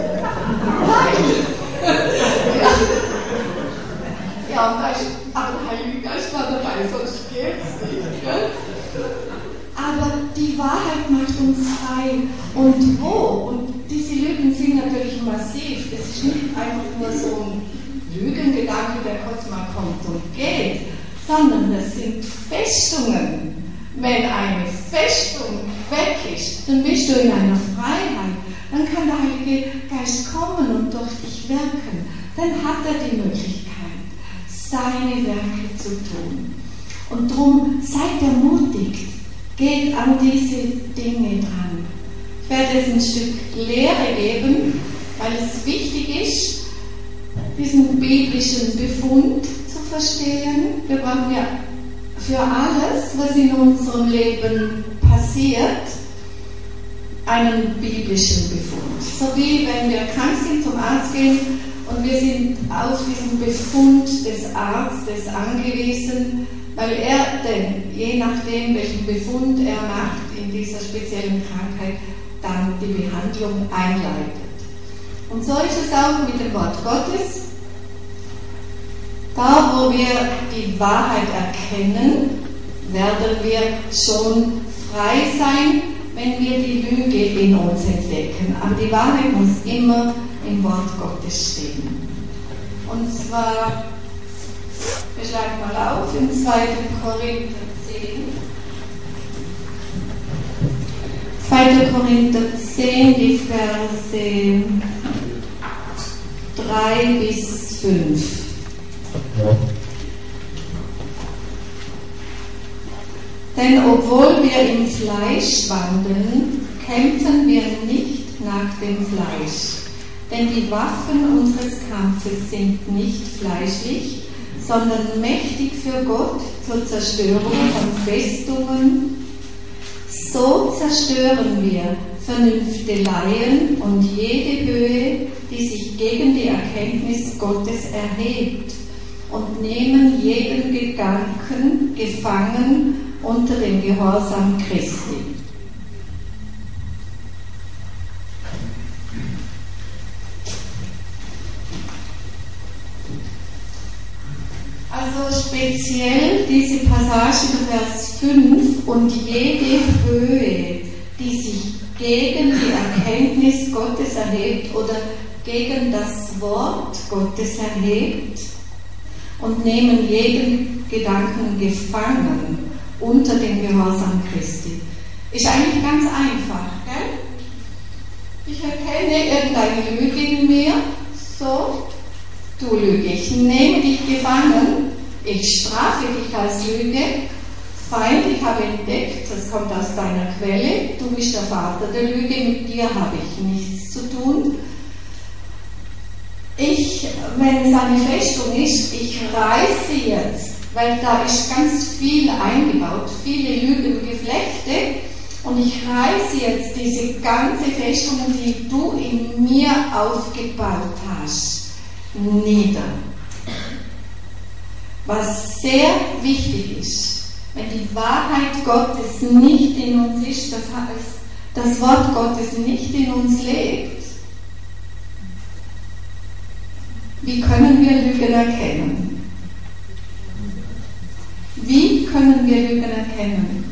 ja. ja, und da ist, aber der Heilige Geist war dabei, sonst geht's nicht. Gell? Aber die Wahrheit macht uns frei. Und wo? Und diese Lügen sind natürlich massiv. Das ist nicht einfach nur so ein Lügengedanke, der kurz mal kommt und geht, sondern das sind Festungen. Wenn eine Festung weg ist, dann bist du in einer Freiheit. Dann kann der Heilige Geist kommen und durch dich wirken. Dann hat er die Möglichkeit, seine Werke zu tun. Und darum seid ermutigt, geht an diese Dinge dran. Ich werde jetzt ein Stück Lehre geben, weil es wichtig ist, diesen biblischen Befund zu verstehen. Wir brauchen ja für alles, was in unserem Leben passiert, einen biblischen Befund. So wie wenn wir krank sind, zum Arzt gehen und wir sind auf diesen Befund des Arztes angewiesen, weil er denn, je nachdem welchen Befund er macht in dieser speziellen Krankheit, dann die Behandlung einleitet. Und so ist es auch mit dem Wort Gottes. Da, wo wir die Wahrheit erkennen, werden wir schon frei sein, wenn wir die Lüge in uns entdecken. Aber die Wahrheit muss immer im Wort Gottes stehen. Und zwar, wir schlagen mal auf in zweiter Korinther zehn. zweiter Korinther zehn, die Verse drei bis fünf. Denn obwohl wir im Fleisch wandeln, kämpfen wir nicht nach dem Fleisch. Denn die Waffen unseres Kampfes sind nicht fleischlich, sondern mächtig für Gott zur Zerstörung von Festungen. So zerstören wir Vernünfteleien und jede Höhe, die sich gegen die Erkenntnis Gottes erhebt, und nehmen jeden Gedanken gefangen unter dem Gehorsam Christi. Also speziell diese Passage in Vers fünf: und jede Höhe, die sich gegen die Erkenntnis Gottes erhebt oder gegen das Wort Gottes erhebt, und nehmen jeden Gedanken gefangen unter dem Gehorsam Christi. Ist eigentlich ganz einfach, gell? Ich erkenne irgendeine Lüge in mir, so, du Lüge, ich nehme dich gefangen, ich strafe dich als Lüge, Feind, ich habe entdeckt, das kommt aus deiner Quelle, du bist der Vater der Lüge, mit dir habe ich nichts zu tun. Ich, wenn es eine Festung ist, ich reiße jetzt, weil da ist ganz viel eingebaut, viele Lügengeflechte, und ich reiße jetzt diese ganze Festung, die du in mir aufgebaut hast, nieder. Was sehr wichtig ist, wenn die Wahrheit Gottes nicht in uns ist, das heißt, das Wort Gottes nicht in uns lebt, wie können wir Lügen erkennen? Wie können wir Lügen erkennen?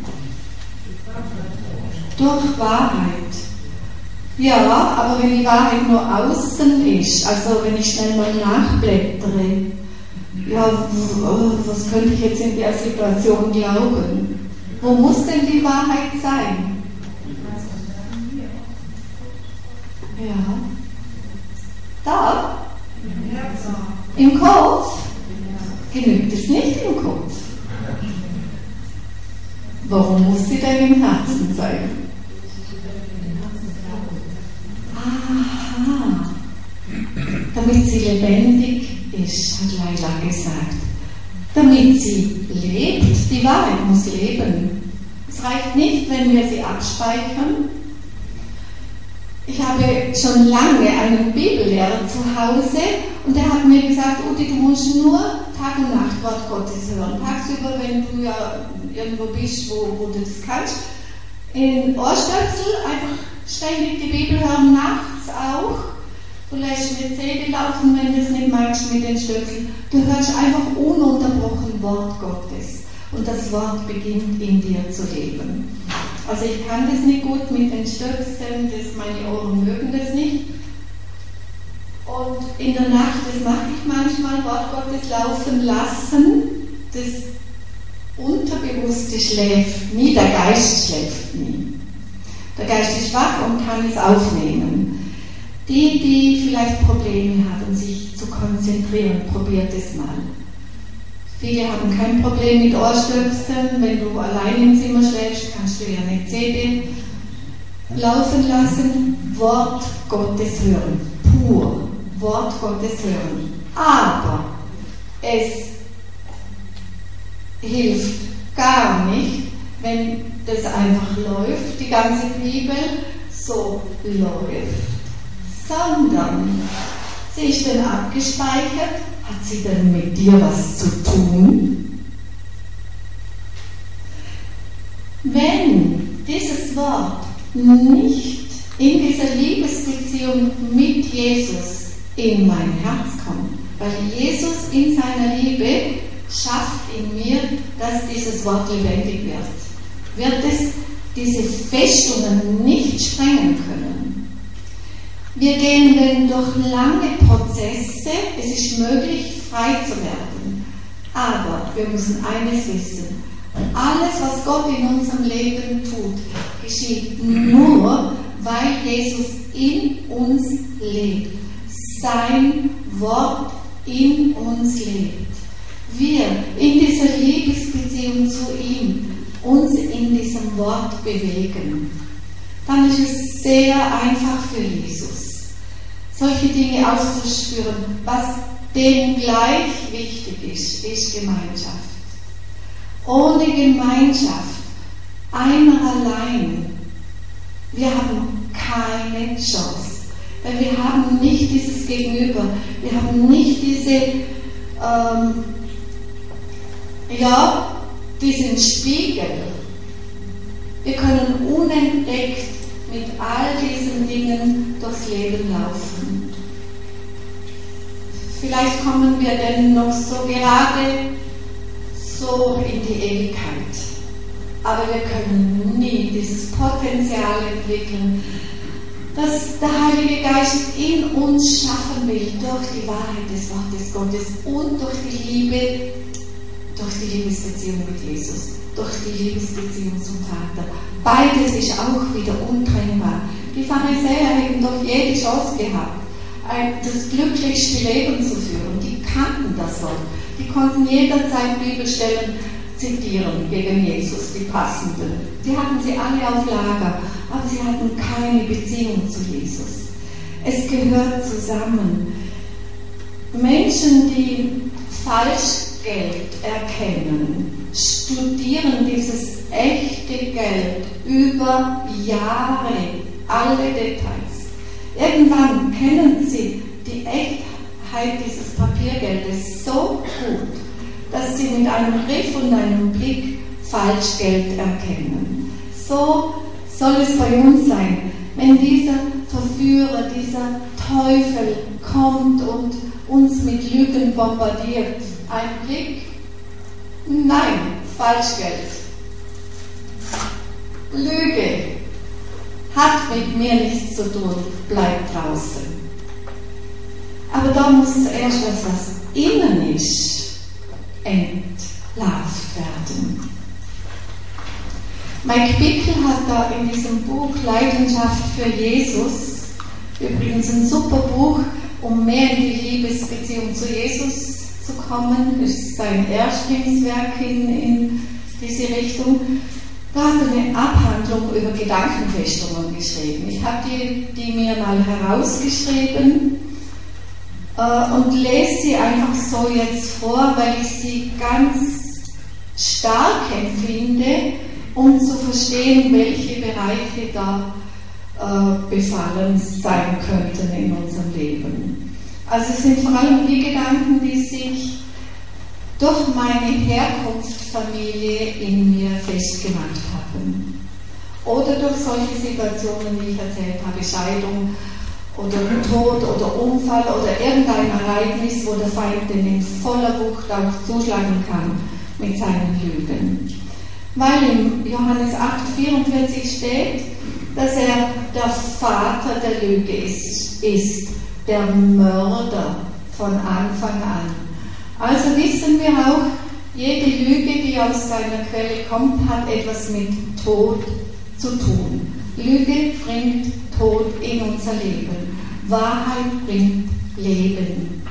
Durch Wahrheit. Ja, aber wenn die Wahrheit nur außen ist, also wenn ich schnell mal nachblättere, ja, was könnte ich jetzt in der Situation glauben? Wo muss denn die Wahrheit sein? Ja. Da? Im Kopf? Genügt es nicht im Kopf? Warum muss sie denn im Herzen sein? Aha. Damit sie lebendig ist, hat Leila gesagt. Damit sie lebt, die Wahrheit muss leben. Es reicht nicht, wenn wir sie abspeichern. Ich habe schon lange einen Bibellehrer zu Hause und der hat mir gesagt, Ute, du musst nur Tag und Nacht Wort Gottes hören. Tagsüber, wenn du ja irgendwo bist, wo, wo du das kannst, in Ohrstöpsel einfach ständig die Bibel hören, nachts auch. Du lässt eine C D laufen, wenn du es nicht magst mit den Stöpseln. Du hörst einfach ununterbrochen Wort Gottes und das Wort beginnt in dir zu leben. Also ich kann das nicht gut mit den Stöpseln, das, meine Ohren mögen das nicht. Und in der Nacht, das mache ich manchmal, Wort Gottes laufen lassen, das Unterbewusste schläft nie, der Geist schläft nie. Der Geist ist wach und kann es aufnehmen. Die, die vielleicht Probleme haben, sich zu konzentrieren, probiert es mal. Viele haben kein Problem mit Ohrstöpseln. Wenn du allein im Zimmer schläfst, kannst du ja eine C D laufen lassen. Wort Gottes hören. Pur. Wort Gottes hören. Aber es hilft gar nicht, wenn das einfach läuft, die ganze Bibel so läuft, sondern sie ist dann abgespeichert. Hat sie denn mit dir was zu tun? Wenn dieses Wort nicht in dieser Liebesbeziehung mit Jesus in mein Herz kommt, weil Jesus in seiner Liebe schafft in mir, dass dieses Wort lebendig wird, wird es diese Festungen nicht sprengen können. Wir gehen denn durch lange Prozesse, es ist möglich, frei zu werden. Aber wir müssen eines wissen: Alles, was Gott in unserem Leben tut, geschieht nur, weil Jesus in uns lebt. Sein Wort in uns lebt. Wir in dieser Liebesbeziehung zu ihm uns in diesem Wort bewegen. Dann ist es sehr einfach für Jesus, solche Dinge auszuspüren. Was dem gleich wichtig ist, ist Gemeinschaft. Ohne Gemeinschaft einer allein, wir haben keine Chance. Weil wir haben nicht dieses Gegenüber, wir haben nicht diese, ähm, ja, diesen Spiegel. Wir können unentdeckt mit all diesen Dingen durchs Leben laufen. Vielleicht kommen wir denn noch so gerade so in die Ewigkeit. Aber wir können nie dieses Potenzial entwickeln, das der Heilige Geist in uns schaffen will, durch die Wahrheit des Wortes Gottes und durch die Liebe, durch die Liebesbeziehung mit Jesus, durch die Liebesbeziehung zum Vater. Beides ist auch wieder untrennbar. Die Pharisäer hätten doch jede Chance gehabt, das glücklichste Leben zu führen. Die kannten das Wort. Die konnten jederzeit Bibelstellen zitieren gegen Jesus, die passenden. Die hatten sie alle auf Lager, aber sie hatten keine Beziehung zu Jesus. Es gehört zusammen. Menschen, die Falschgeld erkennen, studieren dieses echte Geld über Jahre, alle Details. Irgendwann kennen sie die Echtheit dieses Papiergeldes so gut, dass sie mit einem Griff und einem Blick Falschgeld erkennen. So soll es bei uns sein, wenn dieser Verführer, dieser Teufel kommt und uns mit Lügen bombardiert. Ein Blick? Nein, Falschgeld. Lüge hat mit mir nichts zu tun, bleibt draußen. Aber da muss zuerst was, was innen ist, entlarvt werden. Mike Bickle hat da in diesem Buch Leidenschaft für Jesus, übrigens ein super Buch, um mehr in die Liebesbeziehung zu Jesus zu kommen, das ist sein Erstlingswerk in, in diese Richtung. Da hat er eine Abhandlung über Gedankenfestungen geschrieben. Ich habe die, die mir mal herausgeschrieben äh, und lese sie einfach so jetzt vor, weil ich sie ganz stark empfinde, um zu verstehen, welche Bereiche da äh, befallen sein könnten in unserem Leben. Also es sind vor allem die Gedanken, die sich durch meine Herkunftsfamilie in mir festgemacht haben. Oder durch solche Situationen, wie ich erzählt habe, Scheidung oder Tod oder Unfall oder irgendein Ereignis, wo der Feind denn in voller Wucht auch zuschlagen kann mit seinen Lügen. Weil im Johannes acht vierundvierzig steht, dass er der Vater der Lüge ist, ist der Mörder von Anfang an. Also wissen wir auch, jede Lüge, die aus seiner Quelle kommt, hat etwas mit Tod zu tun. Lüge bringt Tod in unser Leben. Wahrheit bringt Leben.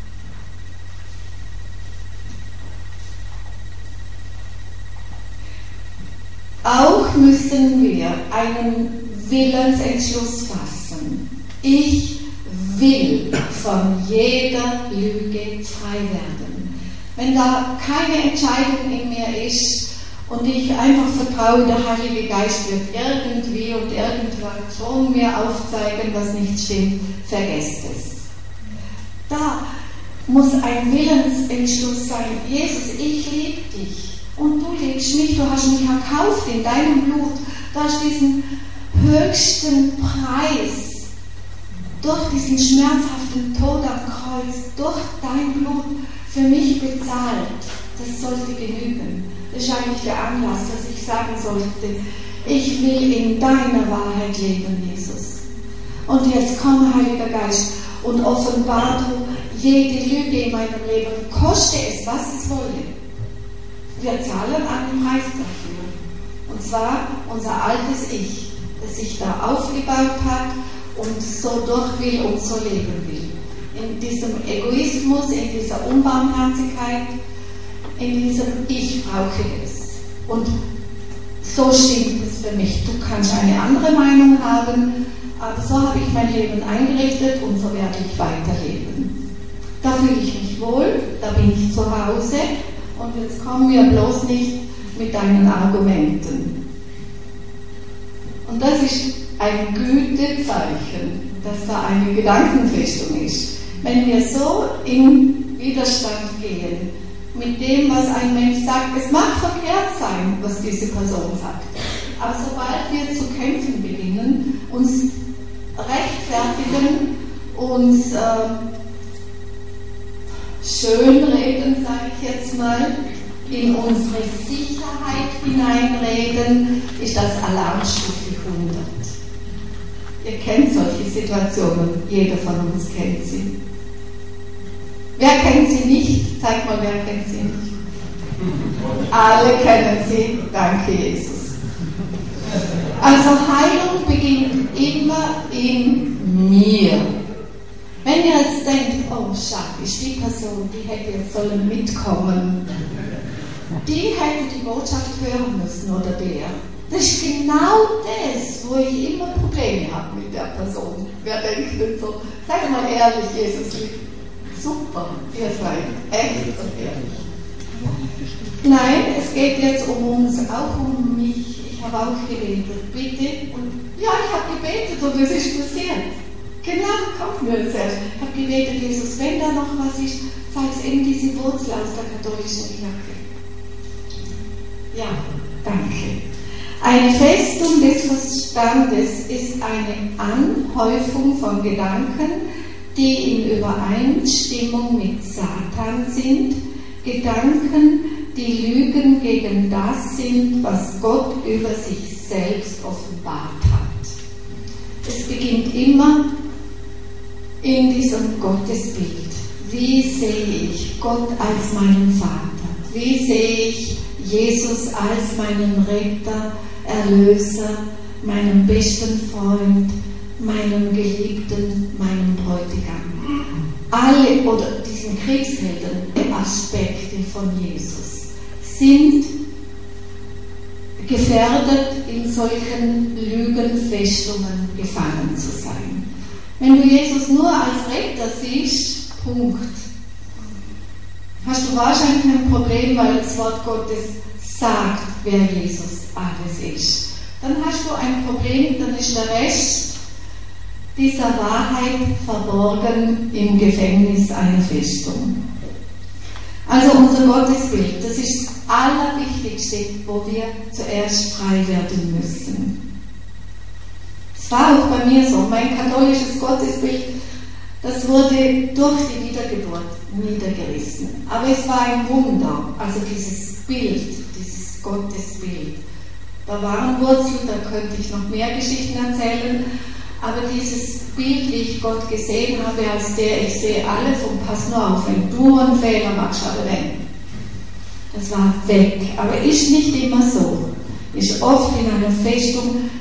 Auch müssen wir einen Willensentschluss fassen. Ich will von jeder Lüge frei werden. Wenn da keine Entscheidung in mir ist und ich einfach vertraue, der Heilige Geist wird irgendwie und irgendwann schon mir aufzeigen, was nicht stimmt, vergesst es. Da muss ein Willensentschluss sein. Jesus, ich liebe dich. Und du liebst mich, du hast mich erkauft in deinem Blut. Du hast diesen höchsten Preis durch diesen schmerzhaften Tod am Kreuz, durch dein Blut für mich bezahlt. Das sollte genügen. Das ist eigentlich der Anlass, dass ich sagen sollte, ich will in deiner Wahrheit leben, Jesus. Und jetzt komm, Heiliger Geist, und offenbar du jede Lüge in meinem Leben, koste es, was es wolle. Wir zahlen einen Preis dafür. Und zwar unser altes Ich, das sich da aufgebaut hat und so durch will und so leben will. In diesem Egoismus, in dieser Unbarmherzigkeit, in diesem Ich brauche es. Und so stimmt es für mich. Du kannst eine andere Meinung haben, aber so habe ich mein Leben eingerichtet und so werde ich weiterleben. Da fühle ich mich wohl, da bin ich zu Hause. Und jetzt kommen wir bloß nicht mit deinen Argumenten. Und das ist ein Gütezeichen, dass da eine Gedankenfestung ist. Wenn wir so in Widerstand gehen mit dem, was ein Mensch sagt, es mag verkehrt sein, was diese Person sagt, aber sobald wir zu kämpfen beginnen, uns rechtfertigen, uns äh, schönreden, sage ich jetzt mal, in unsere Sicherheit hineinreden, ist das Alarmstufe hundert. Ihr kennt solche Situationen, jeder von uns kennt sie. Wer kennt sie nicht? Zeig mal, wer kennt sie nicht? Alle kennen sie, danke Jesus. Also Heilung beginnt immer in mir. Wenn ihr jetzt denkt, oh schade, ist die Person, die hätte jetzt sollen mitkommen, die hätte die Botschaft hören müssen oder der. Das ist genau das, wo ich immer Probleme habe mit der Person. Wer denkt denn so? Seid mal ehrlich, Jesus liebt. Super, ihr seid echt und ehrlich. Nein, es geht jetzt um uns, auch um mich. Ich habe auch gebetet, bitte. Und ja, ich habe gebetet und es ist passiert. Genau, kommt mir jetzt erst. Ich habe gebetet, Jesus, wenn da noch was ist, sei es eben diese Wurzel aus der katholischen Kirche. Ja, danke. Eine Festung des Verstandes ist eine Anhäufung von Gedanken, die in Übereinstimmung mit Satan sind, Gedanken, die Lügen gegen das sind, was Gott über sich selbst offenbart hat. Es beginnt immer in diesem Gottesbild. Wie sehe ich Gott als meinen Vater? Wie sehe ich Jesus als meinen Retter, Erlöser, meinen besten Freund, meinen Geliebten, meinen Bräutigam? Alle oder diesen Kriegshelden-Aspekte von Jesus sind gefährdet, in solchen Lügenfestungen gefangen zu sein. Wenn du Jesus nur als Retter siehst, Punkt, hast du wahrscheinlich ein Problem, weil das Wort Gottes sagt, wer Jesus alles ist. Dann hast du ein Problem, dann ist der Rest dieser Wahrheit verborgen im Gefängnis einer Festung. Also unser Gottesbild, das ist das Allerwichtigste, wo wir zuerst frei werden müssen. Es war auch bei mir so, mein katholisches Gottesbild, das wurde durch die Wiedergeburt niedergerissen. Aber es war ein Wunder, also dieses Bild, dieses Gottesbild. Da waren Wurzeln, da könnte ich noch mehr Geschichten erzählen, aber dieses Bild, wie ich Gott gesehen habe, als der, ich sehe alles und pass nur auf, wenn du einen Fehler machst, aber wenn. Das war weg, aber ist nicht immer so. Ist oft in einer Festung.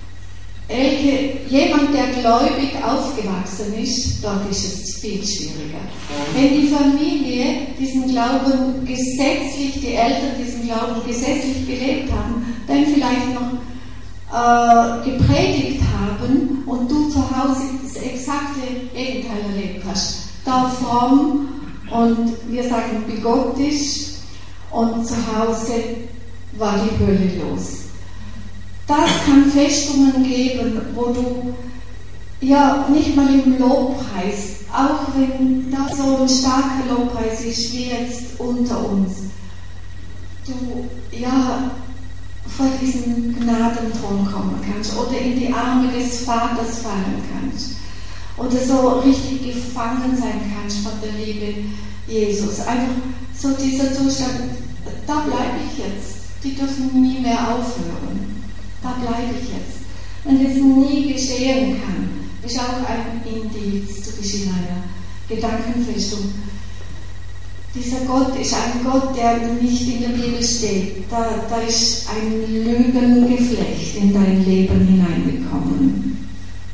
Elke, jemand, der gläubig aufgewachsen ist, dort ist es viel schwieriger. Wenn die Familie diesen Glauben gesetzlich, die Eltern diesen Glauben gesetzlich gelebt haben, dann vielleicht noch äh, gepredigt haben und du zu Hause das exakte Gegenteil erlebt hast. Da fromm und wir sagen bigottisch und zu Hause war die Hölle los. Das kann Festungen geben, wo du ja nicht mal im Lobpreis, auch wenn da so ein starker Lobpreis ist, wie jetzt unter uns, du ja vor diesen Gnadenthron kommen kannst oder in die Arme des Vaters fallen kannst oder so richtig gefangen sein kannst von der Liebe Jesus. Einfach so dieser Zustand, da bleibe ich jetzt, die dürfen nie mehr aufhören. Da bleibe ich jetzt. Wenn das nie geschehen kann, ist auch ein Indiz, du bist in einer Gedankenfestung. Dieser Gott ist ein Gott, der nicht in der Bibel steht. Da, da ist ein Lügengeflecht in dein Leben hineingekommen.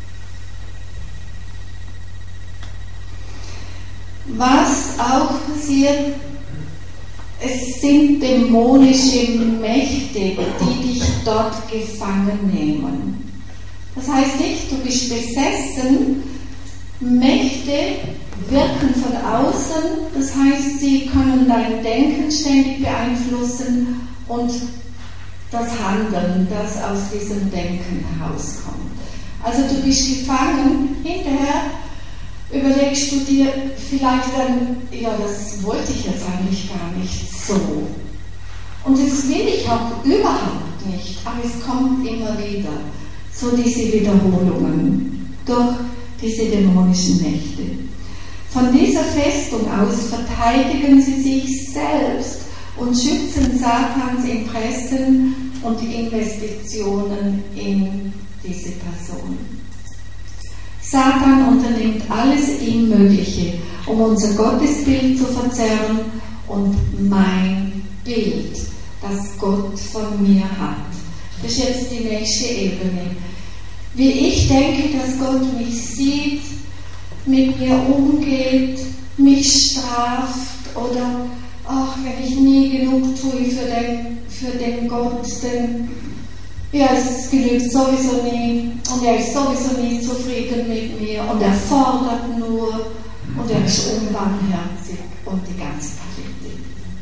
Was auch passiert, es sind dämonische Mächte, die dich dort gefangen nehmen. Das heißt nicht, du bist besessen. Mächte wirken von außen, das heißt, sie können dein Denken ständig beeinflussen und das Handeln, das aus diesem Denken herauskommt. Also du bist gefangen, hinterher überlegst du dir vielleicht dann, ja, das wollte ich jetzt eigentlich gar nicht so. Und das will ich auch überhaupt nicht, aber es kommt immer wieder, so diese Wiederholungen durch diese dämonischen Mächte. Von dieser Festung aus verteidigen sie sich selbst und schützen Satans Interessen und Investitionen in diese Person. Satan unternimmt alles ihm Mögliche, um unser Gottesbild zu verzerren und mein Bild, das Gott von mir hat. Das ist jetzt die nächste Ebene. Wie ich denke, dass Gott mich sieht, mit mir umgeht, mich straft oder ach, wenn ich nie genug tue für den, für den Gott, dann ja, es genügt sowieso nie und er ist sowieso nie zufrieden mit mir und er fordert nur und er ist unbarmherzig und die ganze Palette.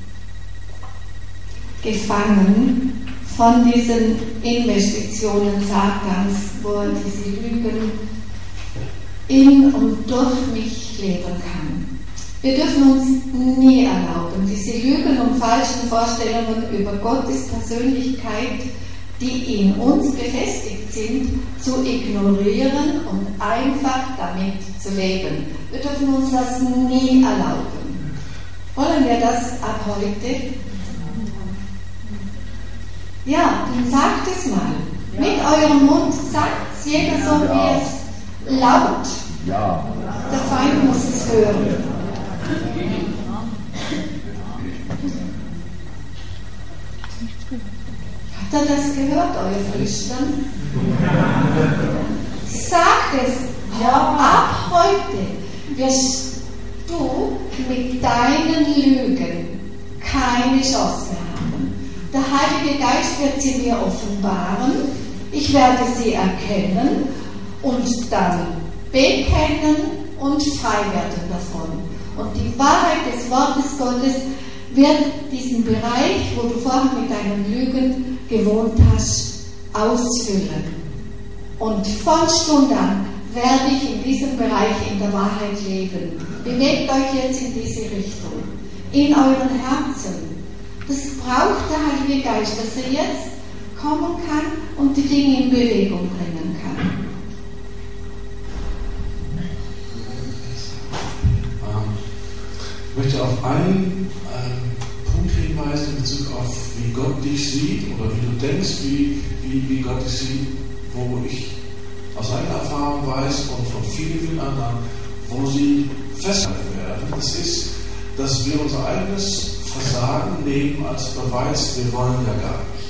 Gefangen von diesen Investitionen Satans, wo er diese Lügen in und durch mich leben kann. Wir dürfen uns nie erlauben, diese Lügen und falschen Vorstellungen über Gottes Persönlichkeit, die in uns befestigt sind, zu ignorieren und einfach damit zu leben. Wir dürfen uns das nie erlauben. Wollen wir das ab heute? Ja, dann sagt es mal. Ja. Mit eurem Mund sagt es jeder so, wie ja. es laut. Ja. Der Feind muss es hören. Habt ihr das gehört, euer Flüstern? Sagt es, ja, ab heute wirst du mit deinen Lügen keine Chance mehr haben. Der Heilige Geist wird sie mir offenbaren, ich werde sie erkennen und dann bekennen und frei werden davon. Und die Wahrheit des Wortes Gottes wird diesen Bereich, wo du vorher mit deinen Lügen gewohnt hast, ausfüllen. Und von Stunde an werde ich in diesem Bereich in der Wahrheit leben. Bewegt euch jetzt in diese Richtung, in euren Herzen. Das braucht der Heilige Geist, dass er jetzt kommen kann und die Dinge in Bewegung bringen kann. Ich möchte auf einen äh, Punkt hinweisen in Bezug auf, wie Gott dich sieht oder wie du denkst, wie, wie, wie Gott dich sieht, wo ich aus eigener Erfahrung weiß und von vielen, vielen anderen, wo sie festhalten werden. Das ist, dass wir unser eigenes Versagen nehmen als Beweis, wir wollen ja gar nicht.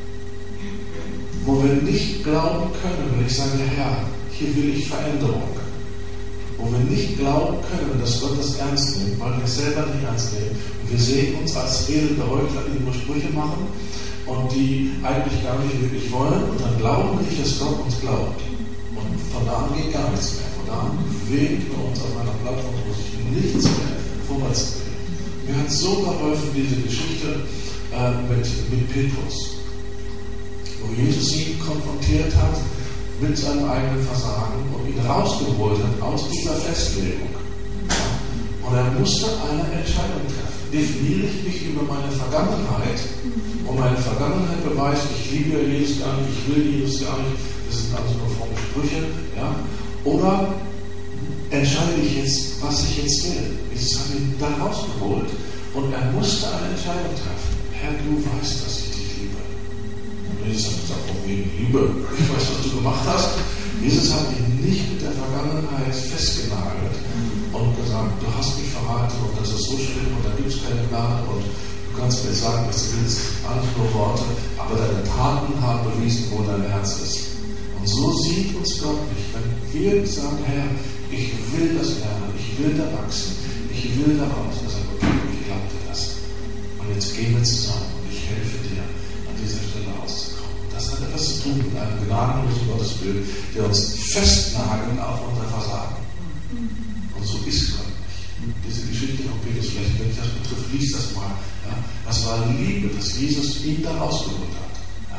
Wo wir nicht glauben können, wenn ich sage, Herr, hier will ich Veränderung. Wo wir nicht glauben können, dass Gott das ernst nimmt, weil wir es selber nicht ernst nehmen. Und wir sehen uns als redende Heuchler, die nur Sprüche machen und die eigentlich gar nicht wirklich wollen. Und dann glauben wir nicht, dass Gott uns glaubt. Und von da an geht gar nichts mehr. Von da an bewegen wir uns auf einer Plattform, wo sich nichts mehr vorwärts bewegt. Mir hat so geholfen diese Geschichte äh, mit, mit Petrus, wo Jesus ihn konfrontiert hat mit seinem eigenen Versagen und ihn rausgeholt hat aus dieser Festlegung. Und er musste eine Entscheidung treffen. Definiere ich mich über meine Vergangenheit und meine Vergangenheit beweist, ich liebe Jesus gar nicht, ich will Jesus gar nicht, das sind also nur fromme Sprüche, ja? Oder entscheide ich jetzt, was ich jetzt will. Jesus hat ihn da rausgeholt und er musste eine Entscheidung treffen. Herr, du weißt, dass ich dich liebe. Und Jesus hat gesagt, oh, wegen Liebe, ich weiß, was du gemacht hast. Jesus hat ihn nicht mit der Vergangenheit festgenagelt und gesagt, du hast mich verraten und das ist so schlimm und da gibt es keine Gnade und du kannst mir sagen, was du willst, alles nur Worte, aber deine Taten haben bewiesen, wo dein Herz ist. Und so sieht uns Gott nicht. Wenn wir sagen, Herr, ich will das lernen, ich will da wachsen, ich will da raus, dann sagt Gott, ich glaube dir das. Und jetzt gehen wir zusammen und ich helfe dir, an dieser Stelle rauszukommen. Das hat etwas zu tun mit einem gnadenlosen Gottesbild, der uns festnageln auf unser Versagen. Und so ist Gott nicht. Diese Geschichte von Petrus, vielleicht, wenn dich das betrifft, lies das mal. Ja? Das war Liebe, dass Jesus ihn da rausgeholt hat.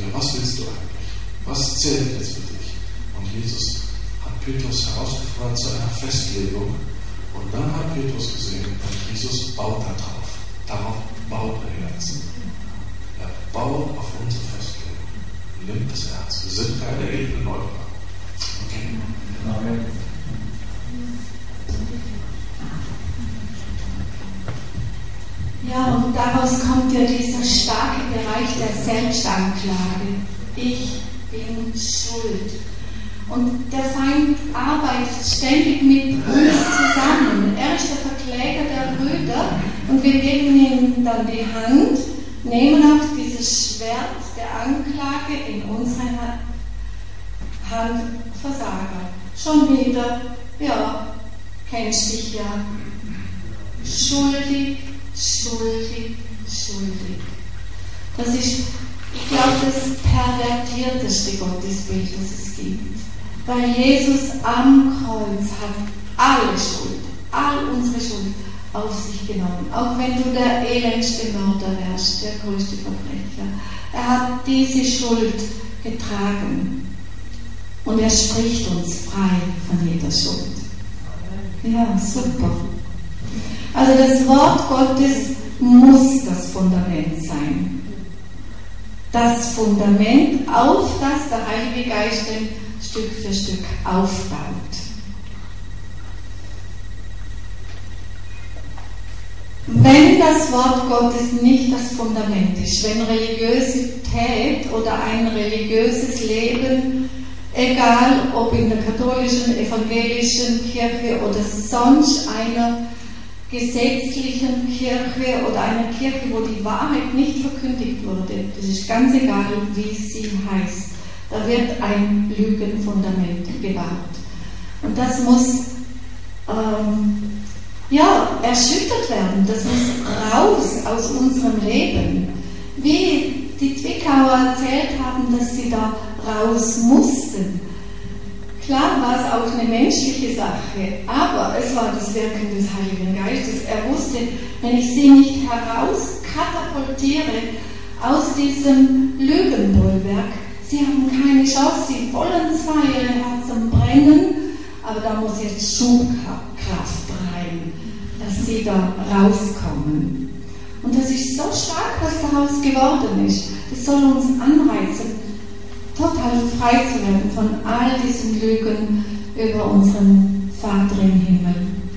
was willst du eigentlich? Was zählt jetzt für dich? Und Jesus hat Petrus herausgefordert zu einer Festlegung. Und dann hat Petrus gesehen, Jesus baut da drauf. Darauf baut er jetzt. Er baut auf unsere Festlegung. Nimmt es ernst. Wir sind keine edlen Leute. Okay. Amen. Ja, und daraus kommt ja dieser starke Bereich der Selbstanklage. Ich bin schuld. Und der Feind arbeitet ständig mit uns zusammen. Er ist der Verkläger der Brüder und wir geben ihm dann die Hand, nehmen auch dieses Schwert der Anklage in unsere Hand, Versager. Schon wieder, ja, kennst dich ja. Schuldig, schuldig, schuldig. Das ist, ich glaube, das pervertierteste Gottesbild, das es gibt. Weil Jesus am Kreuz hat alle Schuld, all unsere Schuld auf sich genommen. Auch wenn du der elendste Mörder wärst, der größte Verbrecher. Er hat diese Schuld getragen. Und er spricht uns frei von jeder Schuld. Ja, super. Also das Wort Gottes muss das Fundament sein. Das Fundament, auf das der Heilige Geist den Stück für Stück aufbaut. Wenn das Wort Gottes nicht das Fundament ist, wenn Religiosität oder ein religiöses Leben, egal ob in der katholischen, evangelischen Kirche oder sonst einer gesetzlichen Kirche oder einer Kirche, wo die Wahrheit nicht verkündigt wurde, das ist ganz egal, wie sie heißt, da wird ein Lügenfundament gebaut. Und das muss ähm, ja, erschüttert werden, das muss raus aus unserem Leben. Wie die Zwickauer erzählt haben, dass sie da raus mussten. Klar war es auch eine menschliche Sache, aber es war das Wirken des Heiligen Geistes. Er wusste, wenn ich sie nicht heraus katapultiere aus diesem Lügenbollwerk, sie haben keine Chance, sie wollen zwar ihre Herzen brennen, aber da muss jetzt Schubkraft rein, dass sie da rauskommen. Und das ist so stark, was daraus geworden ist. Das soll uns anreizen, total frei zu werden von all diesen Lügen über unseren Vater im Himmel.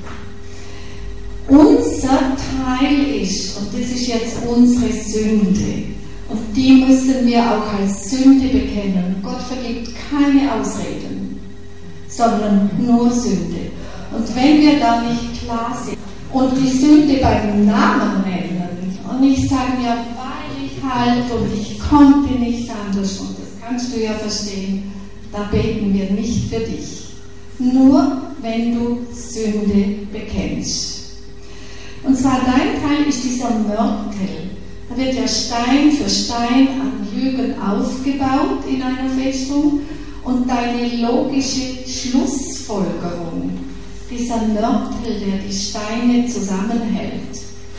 Unser Teil ist, und das ist jetzt unsere Sünde, und die müssen wir auch als Sünde bekennen. Gott vergibt keine Ausreden, sondern nur Sünde. Und wenn wir da nicht klar sind und die Sünde beim Namen nennen und nicht sagen, ja, weil ich halt und ich konnte nichts anderes, und das kannst du ja verstehen, da beten wir nicht für dich. Nur wenn du Sünde bekennst. Und zwar dein Teil ist dieser Mörtel. Da wird ja Stein für Stein an Lügen aufgebaut in einer Festung und deine logische Schlussfolgerung, dieser Mörtel, der die Steine zusammenhält,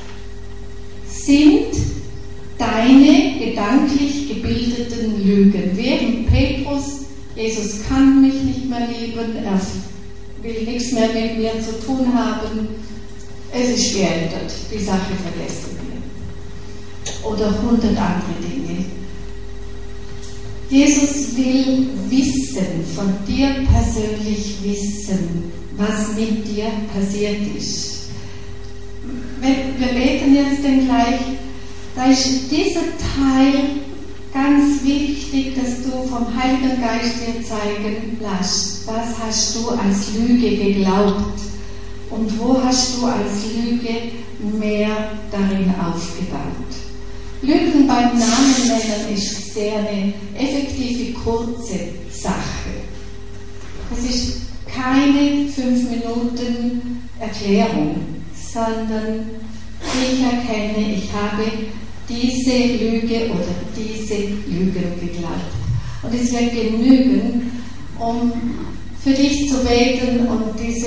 sind deine gedanklich gebildeten Lügen. Während Petrus, Jesus kann mich nicht mehr lieben, er will nichts mehr mit mir zu tun haben, es ist geändert, die Sache vergessen wir. Oder hundert andere Dinge. Jesus will wissen, von dir persönlich wissen, was mit dir passiert ist. Wir beten jetzt dann gleich, da ist dieser Teil ganz wichtig, dass du vom Heiligen Geist dir zeigen lässt, was hast du als Lüge geglaubt und wo hast du als Lüge mehr darin aufgebaut. Lügen beim Namen nennen ist sehr eine effektive, kurze Sache. Das ist keine fünf Minuten Erklärung, sondern ich erkenne, ich habe diese Lüge oder diese Lügen geglaubt. Und es wird genügen, um für dich zu beten und diese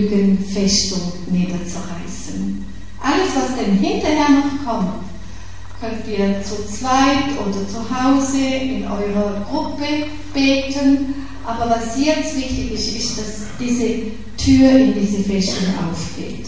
Lügenfestung niederzureißen. Alles, was dann hinterher noch kommt, könnt ihr zu zweit oder zu Hause in eurer Gruppe beten. Aber was jetzt wichtig ist, ist, dass diese Tür in diese Festung aufgeht.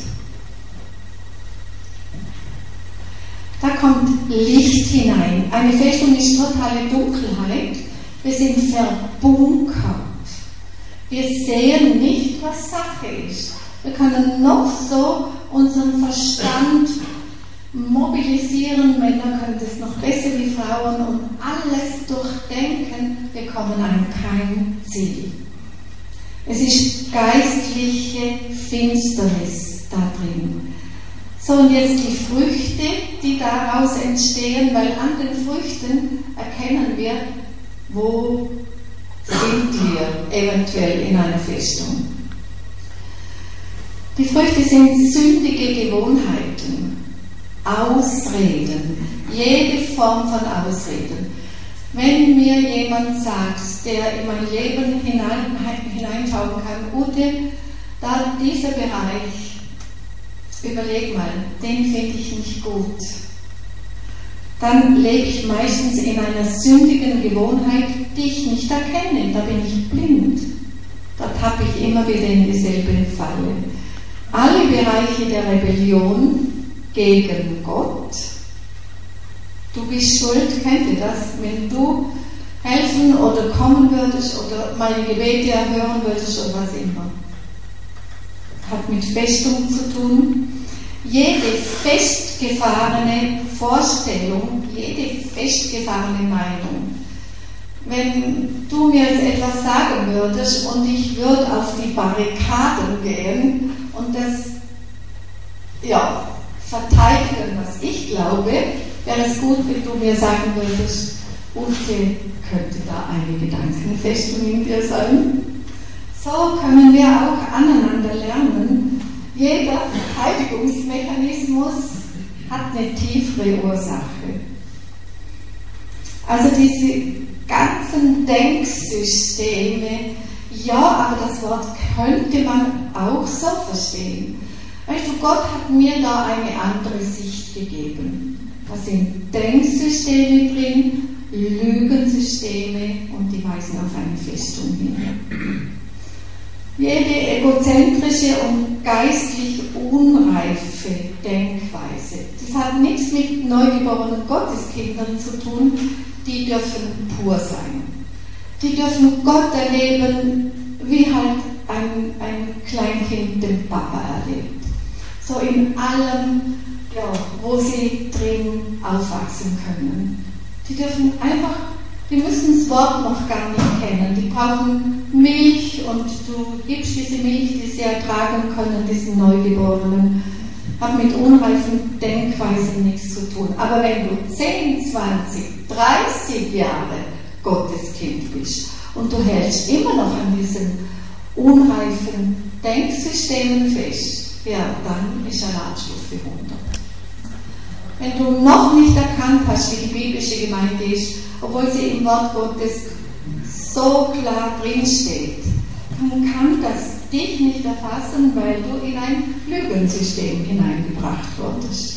Da kommt Licht hinein. Eine Festung ist totale Dunkelheit. Wir sind verbunkert. Wir sehen nicht, was Sache ist. Wir können noch so unseren Verstand mobilisieren. Männer können das noch besser wie Frauen und alles durchdenken. Wir kommen an kein Ziel. Es ist geistliche Finsternis da drin. So, und jetzt die Früchte, die daraus entstehen, weil an den Früchten erkennen wir, wo sind wir eventuell in einer Festung. Die Früchte sind sündige Gewohnheiten, Ausreden, jede Form von Ausreden. Wenn mir jemand sagt, der in mein Leben hinein, hineinschauen kann, Ute, da dieser Bereich, überleg mal, den finde ich nicht gut. Dann lebe ich meistens in einer sündigen Gewohnheit, die ich nicht erkenne. Da bin ich blind. Da tappe ich immer wieder in dieselbe Falle. Alle Bereiche der Rebellion gegen Gott. Du bist schuld, kennt ihr das? Wenn du helfen oder kommen würdest oder meine Gebete erhören würdest oder was immer. Hat mit Festung zu tun. Jede festgefahrene Vorstellung, jede festgefahrene Meinung. Wenn du mir jetzt etwas sagen würdest und ich würde auf die Barrikaden gehen und das ja, verteidigen, was ich glaube, wäre es gut, wenn du mir sagen würdest, Ute, könnte da eine Gedankenfestung in dir sein? So können wir auch aneinander lernen. Jeder Verteidigungsmechanismus hat eine tiefere Ursache. Also diese ganzen Denksysteme, ja, aber das Wort könnte man auch so verstehen. Weißt du, Gott hat mir da eine andere Sicht gegeben. Da sind Denksysteme drin, Lügensysteme und die weisen auf eine Festung hin. Jede egozentrische und geistlich unreife Denkweise, das hat nichts mit neugeborenen Gotteskindern zu tun, die dürfen pur sein. Die dürfen Gott erleben, wie halt ein, ein Kleinkind den Papa erlebt. So in allem, ja, wo sie drin aufwachsen können. Die dürfen einfach, die müssen das Wort noch gar nicht kennen. Die brauchen Milch und du gibst diese Milch, die sie ertragen können, diesen Neugeborenen. Hat mit unreifen Denkweisen nichts zu tun. Aber wenn du zehn, zwanzig, dreißig Jahre Gotteskind bist und du hältst immer noch an diesen unreifen Denksystemen fest, ja, dann ist Alarmstufe hundert. Wenn du noch nicht erkannt hast, wie die biblische Gemeinde ist, obwohl sie im Wort Gottes so klar drinsteht, dann kann das dich nicht erfassen, weil du in ein Lügensystem hineingebracht wurdest.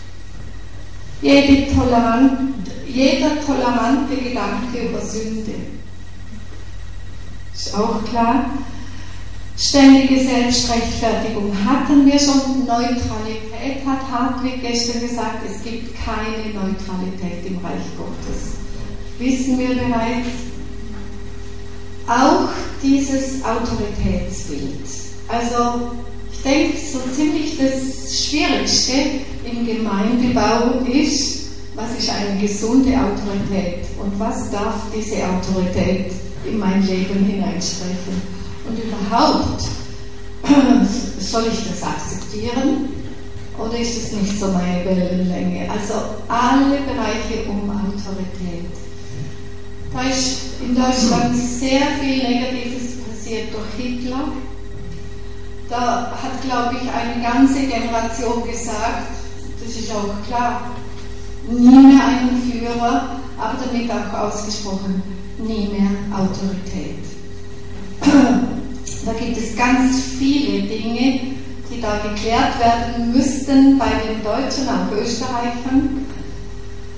Jede tolerant, jeder tolerante Gedanke über Sünde ist auch klar. Ständige Selbstrechtfertigung hatten wir schon. Neutralität hat Hartwig gestern gesagt, es gibt keine Neutralität im Reich Gottes. Wissen wir bereits. Auch dieses Autoritätsbild. Also ich denke, so ziemlich das Schwierigste im Gemeindebau ist, was ist eine gesunde Autorität und was darf diese Autorität in mein Leben hineinsprechen. Und überhaupt, soll ich das akzeptieren oder ist es nicht so meine Wellenlänge? Also alle Bereiche um Autorität. Da ist in Deutschland sehr viel Negatives passiert durch Hitler. Da hat, glaube ich, eine ganze Generation gesagt, das ist auch klar, nie mehr einen Führer, aber damit auch ausgesprochen, nie mehr Autorität. Da gibt es ganz viele Dinge, die da geklärt werden müssten bei den Deutschen, auch Österreichern.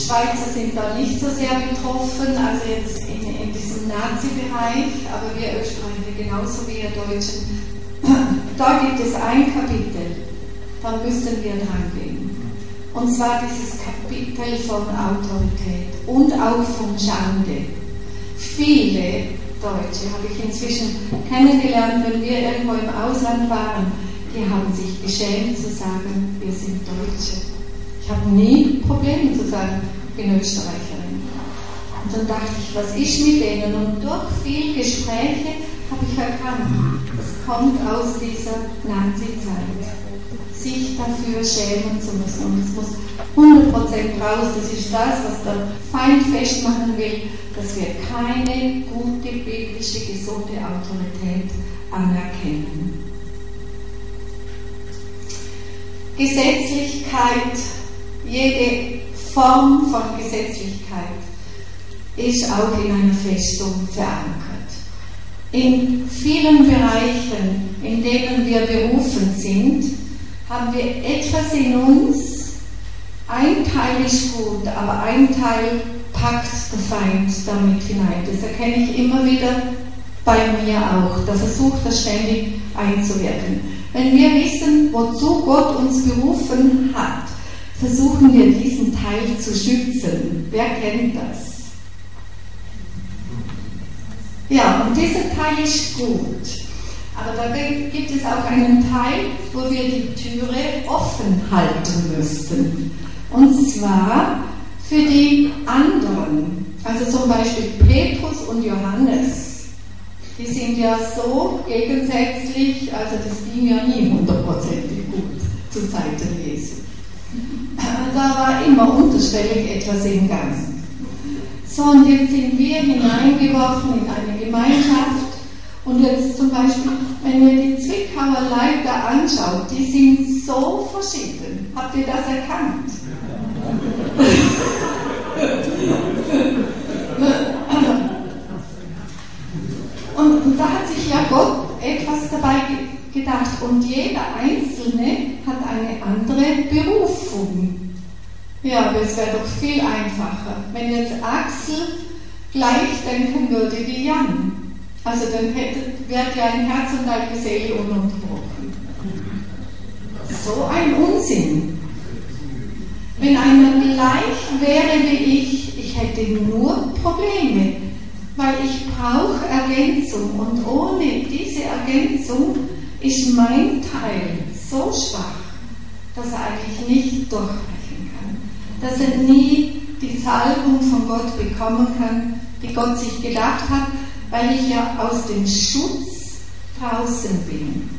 Schweizer sind da nicht so sehr betroffen, also jetzt in, in diesem Nazi-Bereich, aber wir Österreicher genauso wie ihr Deutschen. Da gibt es ein Kapitel, da müssen wir dran gehen. Und zwar dieses Kapitel von Autorität und auch von Schande. Viele Deutsche habe ich inzwischen kennengelernt, wenn wir irgendwo im Ausland waren, die haben sich geschämt zu sagen, wir sind Deutsche. Ich habe nie Probleme zu sagen, ich bin Österreicherin. Und dann dachte ich, was ist mit denen? Und durch viele Gespräche habe ich erkannt, es kommt aus dieser Nazi-Zeit, sich dafür schämen zu müssen. Und es muss hundert Prozent raus. Das ist das, was der Feind festmachen will, dass wir keine gute, biblische, gesunde Autorität anerkennen. Gesetzlichkeit, jede Form von Gesetzlichkeit ist auch in einer Festung verankert. In vielen Bereichen, in denen wir berufen sind, haben wir etwas in uns, ein Teil ist gut, aber ein Teil packt der Feind damit hinein. Das erkenne ich immer wieder bei mir auch. Da versucht er ständig einzuwirken. Wenn wir wissen, wozu Gott uns berufen hat, versuchen wir diesen Teil zu schützen. Wer kennt das? Ja, und dieser Teil ist gut. Aber da gibt es auch einen Teil, wo wir die Türe offen halten müssten. Und zwar für die anderen. Also zum Beispiel Petrus und Johannes. Die sind ja so gegensätzlich, also das ging ja nie hundertprozentig gut zu Zeiten Jesu. Da war immer unterschwellig etwas im Gang. So, und jetzt sind wir hineingeworfen in eine Gemeinschaft. Und jetzt zum Beispiel, wenn ihr die Zwickauer Leiter anschaut, die sind so verschieden. Habt ihr das erkannt? Und, und da hat sich ja Gott etwas dabei gedacht. Und jeder Einzelne hat eine andere Berufung. Ja, aber es wäre doch viel einfacher, wenn jetzt Axel gleich denken würde wie Jan. Also dann wäre ja ein Herz und eine Seele ununterbrochen. So ein Unsinn. Wenn einer gleich wäre wie ich, ich hätte nur Probleme, weil ich brauche Ergänzung und ohne diese Ergänzung ist mein Teil so schwach, dass er eigentlich nicht durchbrechen kann, dass er nie die Salbung von Gott bekommen kann, die Gott sich gedacht hat, weil ich ja aus dem Schutz draußen bin.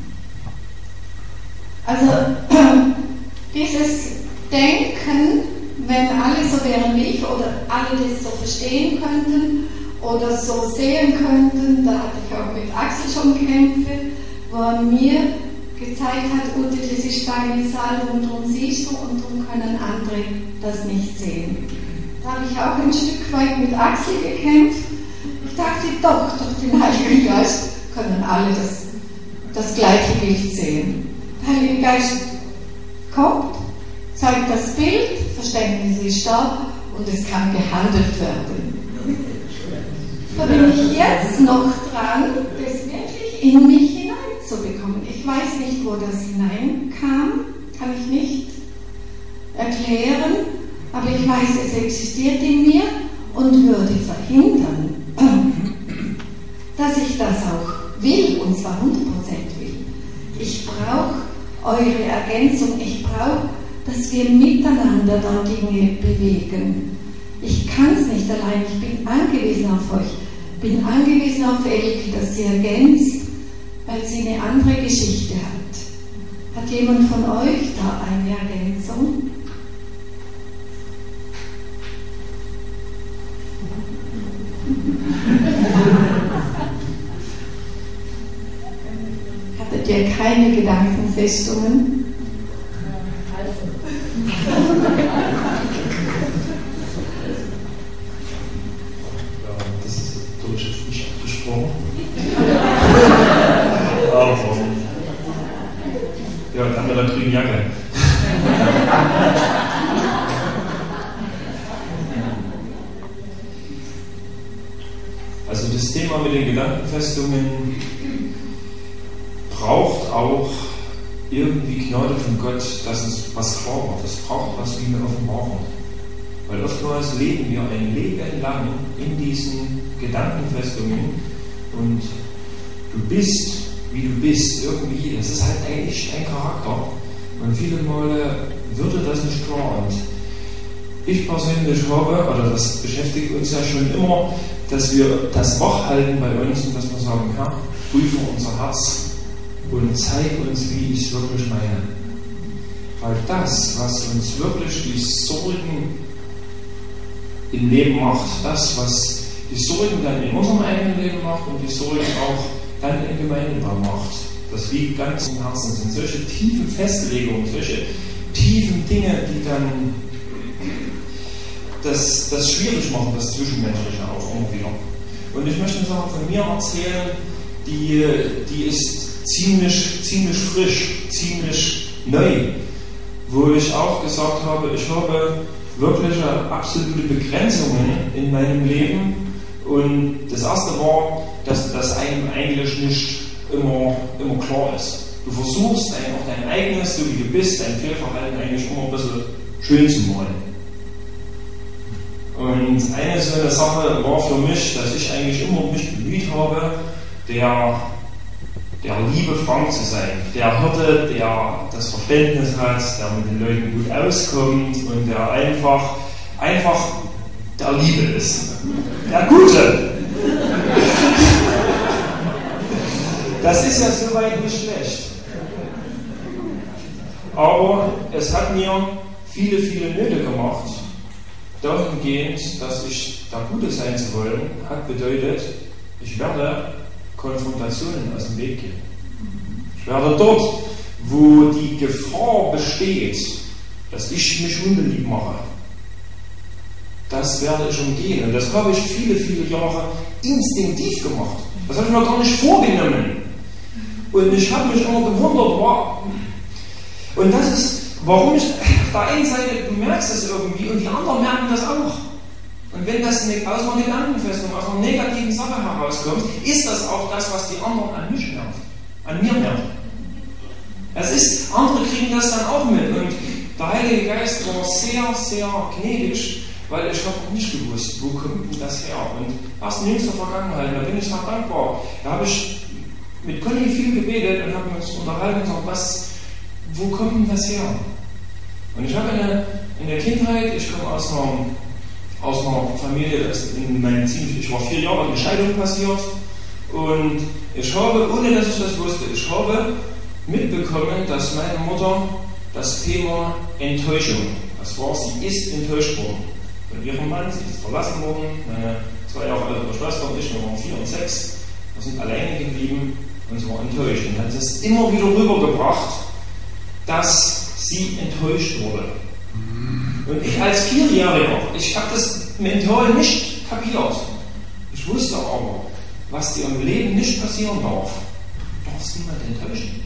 Also dieses Denken, wenn alle so wären wie ich oder alle das so verstehen könnten oder so sehen könnten, da hatte ich auch mit Axel schon Kämpfe, wo er mir gezeigt hat, Ute, das ist deine Salbung, darum siehst du und darum können andere das nicht sehen. Da habe ich auch ein Stück weit mit Axel gekämpft. Ich dachte, doch, durch den Heiligen Geist können alle das, das gleiche Bild sehen. Der Heilige Geist kommt, zeigt das Bild, Verständnis ist da und es kann gehandelt werden. Da bin ich jetzt noch dran, das wirklich in mich hineinzubekommen. Ich weiß nicht, wo das hineinkam, kann ich nicht erklären, aber ich weiß, es existiert in mir und würde verhindern, dass ich das auch will, und zwar hundert Prozent will. Ich brauche eure Ergänzung, ich brauche, dass wir miteinander da Dinge bewegen. Ich kann es nicht allein, ich bin angewiesen auf euch, bin angewiesen auf Elke, dass sie ergänzt, weil sie eine andere Geschichte hat. Hat jemand von euch da eine Ergänzung? Hattet ihr keine Gedankenfestungen? Das ist durch jetzt nicht abgesprochen. Also, ja, dann mit der grünen Jacke. Gedankenfestungen braucht auch irgendwie Gnade von Gott, dass uns was klar wird. Es braucht was wie eine Offenbarung. Weil oftmals leben wir ein Leben lang in diesen Gedankenfestungen und du bist, wie du bist, irgendwie. Das ist halt eigentlich dein Charakter. Und viele Male würde das nicht klar. Und ich persönlich habe, oder das beschäftigt uns ja schon immer, dass wir das wachhalten bei uns und dass wir sagen, Herr, prüfe unser Herz und zeig uns, wie ich es wirklich meine. Weil das, was uns wirklich die Sorgen im Leben macht, das, was die Sorgen dann in unserem eigenen Leben macht und die Sorgen auch dann in Gemeindebaum macht, das liegt ganz im Herzen, sind solche tiefen Festlegungen, solche tiefen Dinge, die dann das, das schwierig machen, das Zwischenmenschliche auch immer wieder. Und ich möchte eine Sache von mir erzählen, die, die ist ziemlich, ziemlich frisch, ziemlich neu, wo ich auch gesagt habe, ich habe wirkliche absolute Begrenzungen in meinem Leben. Und das erste war, dass das einem eigentlich nicht immer, immer klar ist. Du versuchst ein, auch dein eigenes, so wie du bist, dein Fehlverhalten eigentlich immer ein bisschen schön zu malen. Und eine so eine Sache war für mich, dass ich eigentlich immer mich bemüht habe, der, der liebe Frank zu sein, der Hirte, der das Verständnis hat, der mit den Leuten gut auskommt und der einfach, einfach der Liebe ist. Der Gute! Das ist ja soweit nicht schlecht. Aber es hat mir viele, viele Nöte gemacht. Dahingehend, dass ich der Gute sein zu wollen, hat bedeutet, ich werde Konfrontationen aus dem Weg gehen. Ich werde dort, wo die Gefahr besteht, dass ich mich unbeliebt mache, das werde ich umgehen. Und das habe ich viele, viele Jahre instinktiv gemacht. Das habe ich mir gar nicht vorgenommen. Und ich habe mich immer gewundert, wow. Und das ist, warum ich auf der einen Seite, du merkst es irgendwie und die anderen merken das auch. Und wenn das aus einer Gedankenfestung, aus einer negativen Sache herauskommt, ist das auch das, was die anderen an mich nervt, an mir nervt. Es ist, andere kriegen das dann auch mit. Und der Heilige Geist war sehr, sehr gnädig, weil ich habe nicht gewusst, wo kommt denn das her? Und erst in jüngster Vergangenheit, da bin ich sehr dankbar. Da habe ich mit Conny viel gebetet und habe uns unterhalten und gesagt, was, wo kommt denn das her? Und ich habe eine, in der Kindheit, ich komme aus einer, aus einer Familie, das in meinem ziemlich, ich war vier Jahre, eine Scheidung passiert und ich habe, ohne dass ich das wusste, ich habe mitbekommen, dass meine Mutter das Thema Enttäuschung, das war, sie ist enttäuscht worden von ihrem Mann, sie ist verlassen worden, meine zwei Jahre ältere Schwester und ich, wir waren vier und sechs, wir sind alleine geblieben und sie war enttäuscht und hat es immer wieder rübergebracht, dass sie enttäuscht wurde. Und ich als Vierjähriger, ich habe das mental nicht kapiert. Ich wusste aber, was dir im Leben nicht passieren darf, du darfst niemand enttäuschen.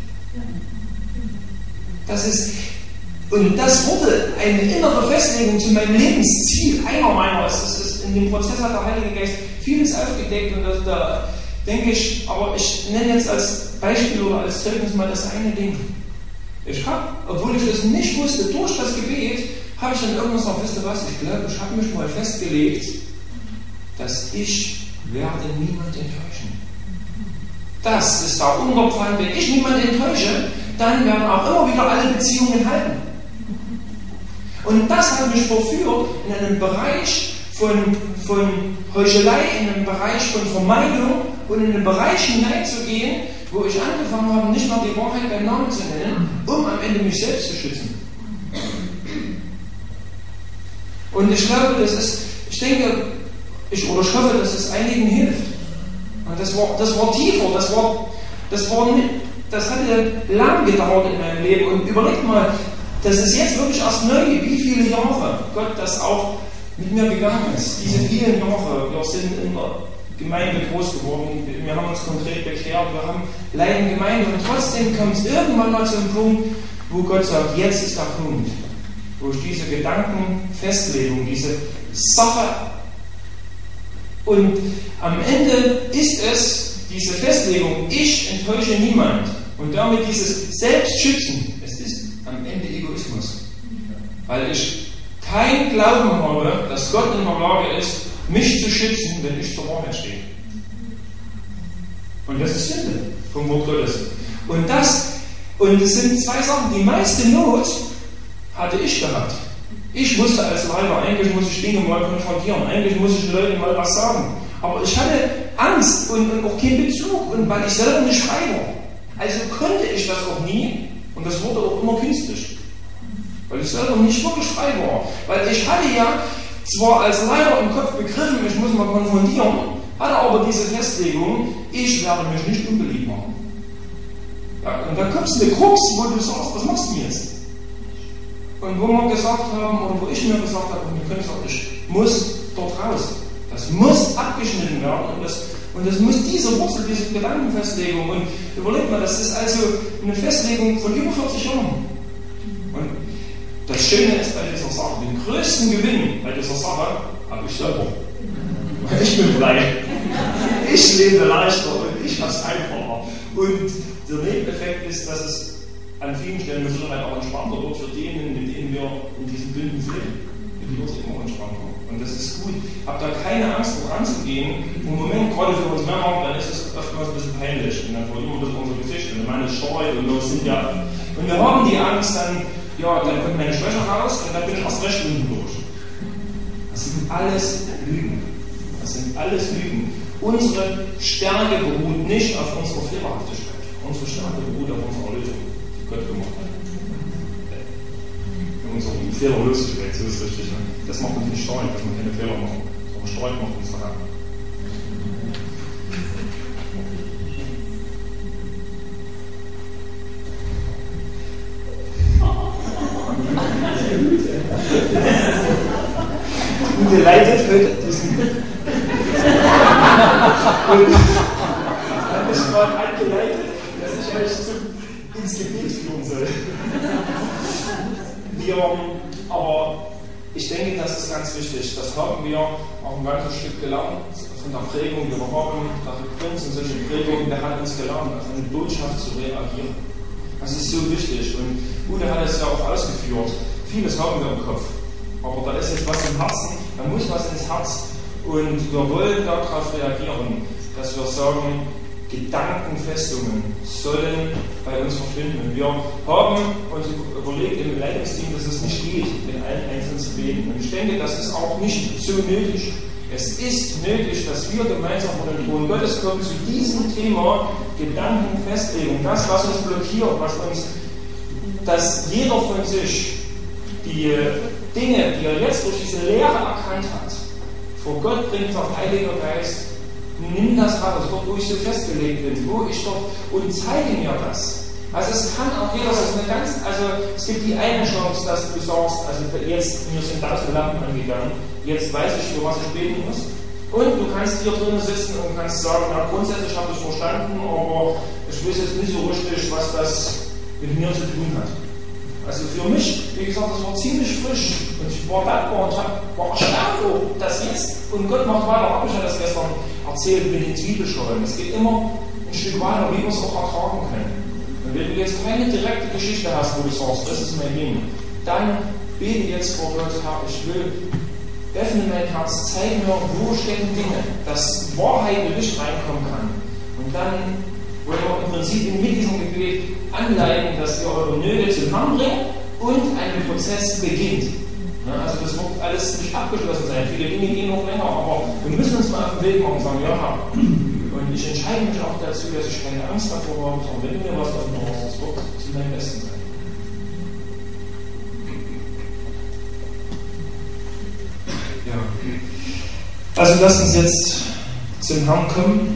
Das ist, und das wurde eine innere Festlegung zu meinem Lebensziel, einer meiner, es ist, in dem Prozess hat der Heilige Geist vieles aufgedeckt und das, da denke ich, aber ich nenne jetzt als Beispiel oder als Zeugnis mal das eine Ding. Ich habe, obwohl ich das nicht wusste, durch das Gebet, habe ich dann irgendwann gesagt, wisst ihr was, ich glaube, ich habe mich mal festgelegt, dass ich werde niemand enttäuschen. Das ist der Unterpfand, wenn ich niemand enttäusche, dann werden auch immer wieder alle Beziehungen halten. Und das hat mich verführt, in einem Bereich von, von Heuchelei, in einem Bereich von Vermeidung und in einen Bereich hineinzugehen, wo ich angefangen habe, nicht mal die Wahrheit beim Namen zu nennen, um am Ende mich selbst zu schützen. Und ich glaube, das ist, ich denke, ich, oder ich hoffe, dass es einigen hilft. Und das war, das war tiefer, das war, das war nicht, das hatte lang gedauert in meinem Leben. Und überlegt mal, das ist jetzt wirklich erst neu, wie viele Jahre Gott das auch mit mir gegangen ist. Diese vielen Jahre, wir sind in der Gemeinde groß geworden, wir haben uns konkret bekehrt, wir haben Leiden Gemeinde und trotzdem kommt es irgendwann mal zu einem Punkt, wo Gott sagt, jetzt ist der Punkt, wo ich diese Gedankenfestlegung, diese Sache Und am Ende ist es diese Festlegung, ich enttäusche niemand. Und damit dieses Selbstschützen, es ist am Ende Egoismus. Weil ich keinen Glauben habe, dass Gott in der Lage ist, mich zu schützen, wenn ich zur Wahrheit stehe. Und das ist Sünde vom Wort Gottes. Und das, und es sind zwei Sachen. Die meiste Not hatte ich gehabt. Ich musste als Leiter, eigentlich muss ich Dinge mal konfrontieren, eigentlich muss ich den Leuten mal was sagen. Aber ich hatte Angst und, und auch keinen Bezug, und weil ich selber nicht frei war. Also konnte ich das auch nie, und das wurde auch immer künstlich. Weil ich selber nicht wirklich frei war. Weil ich hatte ja zwar als Leiter im Kopf begriffen, ich muss mal konfrontieren, hatte aber diese Festlegung, ich werde mich nicht unbeliebt machen. Ja, und da kommst du eine Krux, wo du sagst, was machst du jetzt? Und wo wir gesagt haben, oder wo ich mir gesagt habe, und wir können sagen, ich muss dort raus. Das muss abgeschnitten werden, und das, und das muss diese Wurzel, diese Gedankenfestlegung, und überlegt mal, das ist also eine Festlegung von über vierzig Jahren. Und das Schöne ist bei dieser Sache, den größten Gewinn bei dieser Sache habe ich selber. Ich bin frei. Ich lebe leichter und ich habe es einfacher. Und der Nebeneffekt ist, dass es an vielen Stellen mit Sicherheit auch entspannter wird für denen, mit denen wir in diesem Bündnis leben. Die wird es immer entspannter. Und das ist gut. Habt da keine Angst, um ranzugehen. Im Moment, gerade für uns Männer, dann ist es oftmals ein bisschen peinlich. Und dann verlieren wir das unser Gesicht. Und der Mann ist scheu und wir sind ja. Und wir haben die Angst, dann, ja, dann kommt meine Schwäche raus und dann bin ich erst recht unten durch. Das sind alles Lügen. Das sind alles Lügen. Unsere Stärke beruht nicht auf unserer Fehlerhaftigkeit. Unsere Stärke beruht auf unserer Erlösung, die Gott gemacht hat. Unsere Fehlerlosigkeit, so ist es richtig. Ne? Das macht uns nicht stark, dass wir keine Fehler machen. Aber stark macht uns daran. Gute leitet heute diesen. Und habe ich gerade angeleitet, dass ich euch zum, ins Gebet führen soll. Wir, aber ich denke, das ist ganz wichtig. Das haben wir auch ein ganzes Stück gelernt von der Prägung, die wir haben. Dafür Prinz und solche Prägungen, der hat uns gelernt, auf eine Botschaft zu reagieren. Das ist so wichtig. Und Ude hat es ja auch ausgeführt. Vieles haben wir im Kopf. Aber da ist jetzt was im Herzen, da muss was ins Herz. Und wir wollen darauf reagieren, dass wir sagen, Gedankenfestungen sollen bei uns verschwinden. Und wir haben uns überlegt im Leitungsteam, dass es nicht geht, mit allen Einzelnen zu beten. Und ich denke, das ist auch nicht so nötig. Es ist nötig, dass wir gemeinsam vor den Thron Gottes kommen zu diesem Thema Gedankenfestlegung. Das, was uns blockiert, was uns, dass jeder von sich die Dinge, die er jetzt durch diese Lehre erkannt hat, vor Gott bringt der Heilige Geist, nimm das raus, dort wo ich so festgelegt bin, wo ich dort, und zeige mir das. Also es kann auch jeder, das ist eine ganz, also es gibt die eine Chance, dass du sagst, also jetzt, mir sind tausend Lampen angegangen, jetzt weiß ich, für was ich beten muss. Und du kannst hier drinnen sitzen und kannst sagen, na grundsätzlich habe ich es verstanden, aber ich weiß jetzt nicht so richtig, was das mit mir zu tun hat. Also für mich, wie gesagt, das war ziemlich frisch und ich war dankbar und hab, war erstaunt, dass jetzt, und Gott macht weiter, habe ich ja das gestern erzählt, mit den Zwiebelschalen. Es geht immer ein Stück weiter, wie wir es auch ertragen können. Und wenn du jetzt keine direkte Geschichte hast, wo du sagst, das ist mein Ding, dann bete jetzt vor Gott, Herr, ich will, öffne mein Herz, zeige mir, wo stecken Dinge, dass Wahrheit und Licht reinkommen kann. Und dann wollen wir im Prinzip mit diesem Gebet anleiten, dass ihr eure Nöte zum Herrn bringt und ein Prozess beginnt. Ja, also das wird alles nicht abgeschlossen sein. Viele Dinge gehen noch länger, aber wir müssen uns mal auf den Weg machen und sagen, ja, Herr. Und ich entscheide mich auch dazu, dass ich keine Angst davor habe, sondern wenn du mir was offenbarst, das wird zu deinem Besten sein. Ja. Also lasst uns jetzt zum Herrn kommen.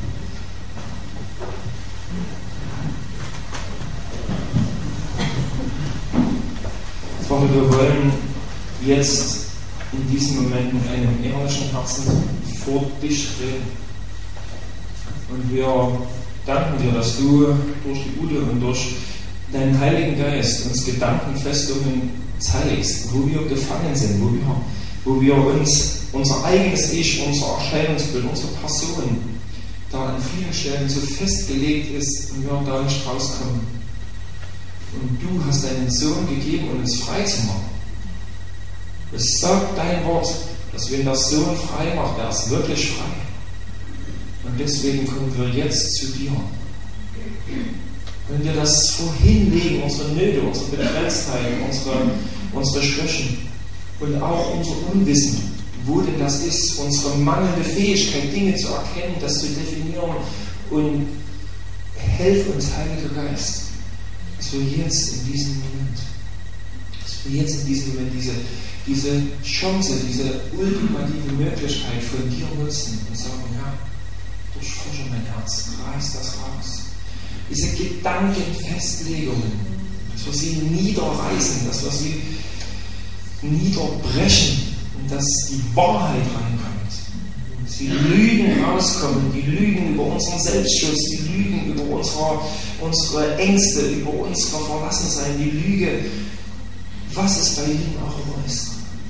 Vater, wir wollen jetzt in diesen Momenten mit einem ehrlichen Herzen vor dich reden. Und wir danken dir, dass du durch die Ute und durch deinen Heiligen Geist uns Gedankenfestungen zeigst, wo wir gefangen sind, wo wir, wo wir uns unser eigenes Ich, unser Erscheinungsbild, unsere Person da an vielen Stellen so festgelegt ist und wir da nicht rauskommen. Und du hast deinen Sohn gegeben, um uns frei zu machen. Es sagt dein Wort, dass wenn der Sohn frei macht, er ist wirklich frei. Und deswegen kommen wir jetzt zu dir. Wenn wir das vorhin legen, unsere Nöte, unsere Begrenztheit, unsere, unsere Schwächen und auch unser Unwissen, wo denn das ist, unsere mangelnde Fähigkeit, Dinge zu erkennen, das zu definieren, und helf uns, Heiliger Geist, dass wir jetzt in diesem Moment, dass wir jetzt in diesem Moment diese, diese Chance, diese ultimative Möglichkeit von dir nutzen und sagen, ja, durchforsche mein Herz, reiß das raus. Diese Gedankenfestlegungen, dass wir sie niederreißen, dass wir sie niederbrechen und dass die Wahrheit reinkommt. Dass die Lügen rauskommen, die Lügen über unseren Selbstschutz, die Lügen über unsere, unsere Ängste, über unsere Verlassensein, die Lüge, was es bei ihnen auch immer ist.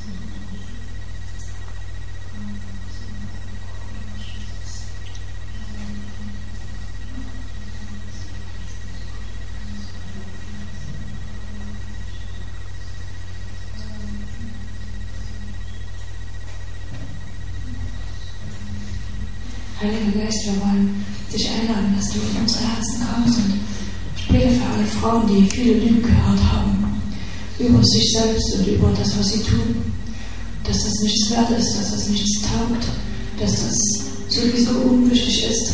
Heiliger Geist, wir wollen dich einladen, dass du in unsere Herzen kommst, und ich bete für alle Frauen, die viele Lügen gehört haben über sich selbst und über das, was sie tun, dass das nichts wert ist, dass das nichts taugt, dass das sowieso unwichtig ist.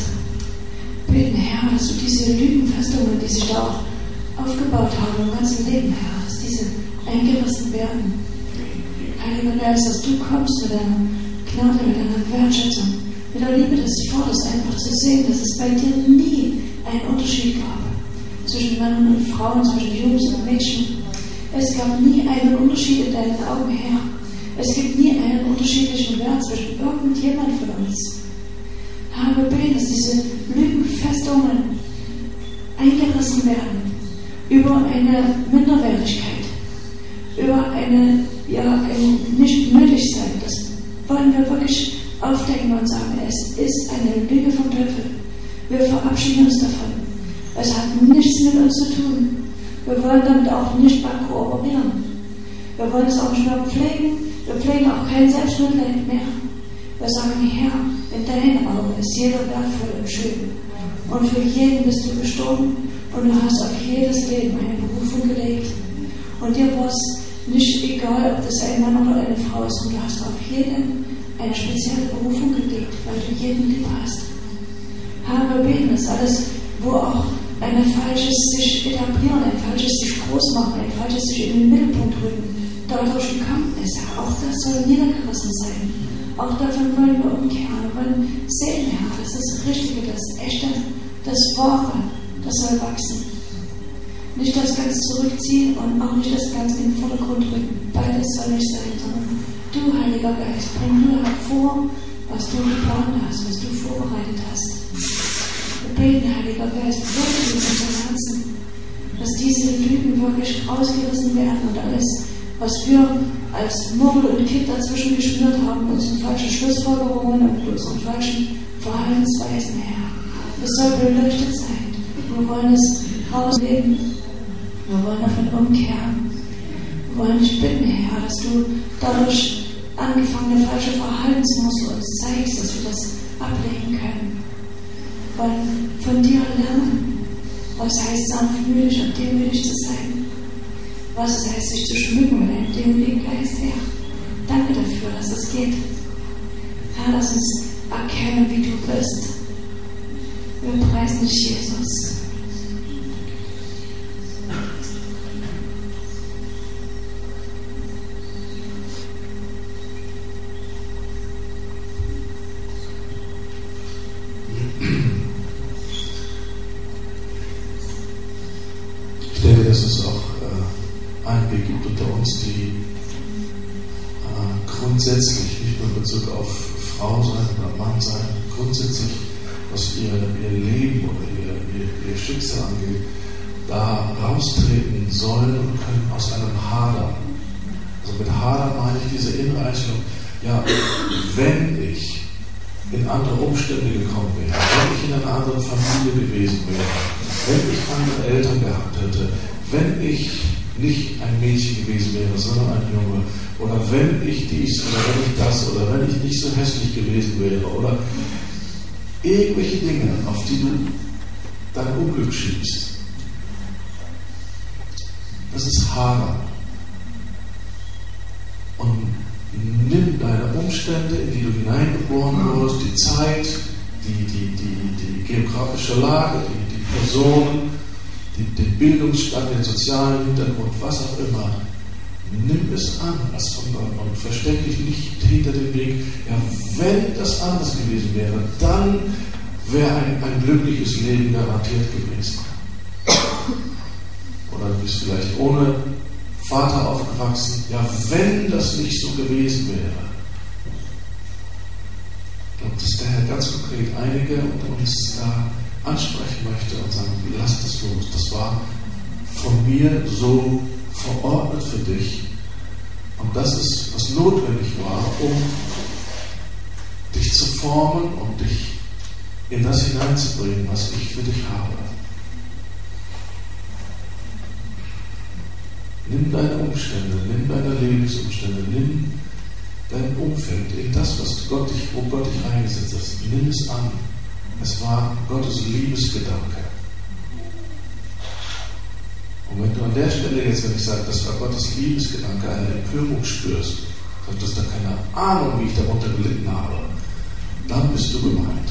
Beten, Herr, dass du diese Lügenfestungen, die sich da auch aufgebaut haben im ganzen Leben, Herr, dass diese eingerissen werden. Heiliger Geist, dass du kommst mit deiner Gnade, mit deiner Wertschätzung, mit der Liebe des Vaters, einfach zu sehen, dass es bei dir nie einen Unterschied gab zwischen Männern und Frauen, zwischen Jungs und Mädchen. Es gab nie einen Unterschied in deinen Augen, Herr. Es gibt nie einen unterschiedlichen Wert zwischen irgendjemand von uns. Herr, wir beten, dass diese Lügenfestungen eingerissen werden über eine Minderwertigkeit, über eine, ja, ein Nicht-Nötig-Sein. Das wollen wir wirklich aufdecken und sagen, es ist eine Lüge vom Teufel. Wir verabschieden uns davon. Es hat nichts mit uns zu tun. Wir wollen damit auch nicht mehr kooperieren. Wir wollen es auch nicht mehr pflegen. Wir pflegen auch kein Selbstmitleid mehr. Wir sagen, Herr, in deinen Augen ist jeder wertvoll und schön. Und für jeden bist du gestorben, und du hast auf jedes Leben eine Berufung gelegt. Und dir war es nicht egal, ob das ein Mann oder eine Frau ist, und du hast auf jeden eine spezielle Berufung gelegt, weil du jeden lieb hast. Herr, wir beten, dass alles, wo auch ein falsches sich etablieren, ein falsches sich groß machen, ein falsches sich in den Mittelpunkt rücken, dadurch gekommen ist, Herr, auch das soll niedergerissen sein. Auch davon wollen wir umkehren. Wir wollen sehen, Herr, dass das Richtige, das Echte, das Wahre, das soll wachsen. Nicht das Ganze zurückziehen und auch nicht das Ganze in den Vordergrund rücken. Beides soll nicht sein, sondern du, Heiliger Geist, bring nur hervor, was du geplant hast, was du vorbereitet hast. Wir beten, Heiliger Geist, wirklich in unserem Herzen, dass diese Lügen wirklich rausgerissen werden und alles, was wir als Murmel und Kind dazwischen geschnürt haben, unsere falschen Schlussfolgerungen und unsere falschen Verhaltensweisen, Herr. Es soll beleuchtet sein. Wir wollen es rausleben. Wir wollen davon umkehren. Wir wollen dich bitten, Herr, dass du dadurch angefangene falsche Verhaltensmuster uns zeigst, dass wir das ablegen können. Wir wollen von dir lernen, was heißt sanftmütig und demütig zu sein. Was es heißt, sich zu schmücken mit einem demütigen Geist, Herr. Danke dafür, dass es geht. Herr, lass uns erkennen, wie du bist. Wir preisen dich, Jesus. Ich denke, dass es auch äh, einige gibt unter uns, die äh, grundsätzlich, nicht nur in Bezug auf Frau sein oder Mann sein, grundsätzlich, was ihr, ihr Leben oder ihr, ihr, ihr Schicksal angeht, da raustreten sollen und können aus einem Hadern. Also mit Hadern meine ich diese innere Einstellung, ja, wenn ich in andere Umstände gekommen wäre, wenn ich in einer anderen Familie gewesen wäre, wenn ich andere Eltern gehabt hätte, wenn ich nicht ein Mädchen gewesen wäre, sondern ein Junge, oder wenn ich dies oder wenn ich das oder wenn ich nicht so hässlich gewesen wäre oder irgendwelche Dinge, auf die du dein Unglück schiebst. Das ist Hadern. Und nimm deine Umstände, in die du hineingeboren wurdest, die Zeit, die, die, die, die geografische Lage, die, die Personen, die, den Bildungsstand, den sozialen Hintergrund, was auch immer. Nimm es an als von Gott und versteck dich nicht hinter dem Weg. Ja, wenn das anders gewesen wäre, dann wäre ein, ein glückliches Leben garantiert gewesen. Oder du bist vielleicht ohne Vater aufgewachsen. Ja, wenn das nicht so gewesen wäre. Und dass der Herr ganz konkret einige unter uns da ansprechen möchte und sagen, lass das los. Das war von mir so verordnet für dich. Und das ist, was notwendig war, um dich zu formen und dich in das hineinzubringen, was ich für dich habe. Nimm deine Umstände, nimm deine Lebensumstände, nimm dein Umfeld, in das, was Gott dich, wo Gott dich eingesetzt hat. Nimm es an. Es war Gottes Liebesgedanke. Und wenn du an der Stelle jetzt, wenn ich sage, das war Gottes Liebesgedanke, eine Empörung spürst, dann hast du keine Ahnung, wie ich darunter gelitten habe, dann bist du gemeint.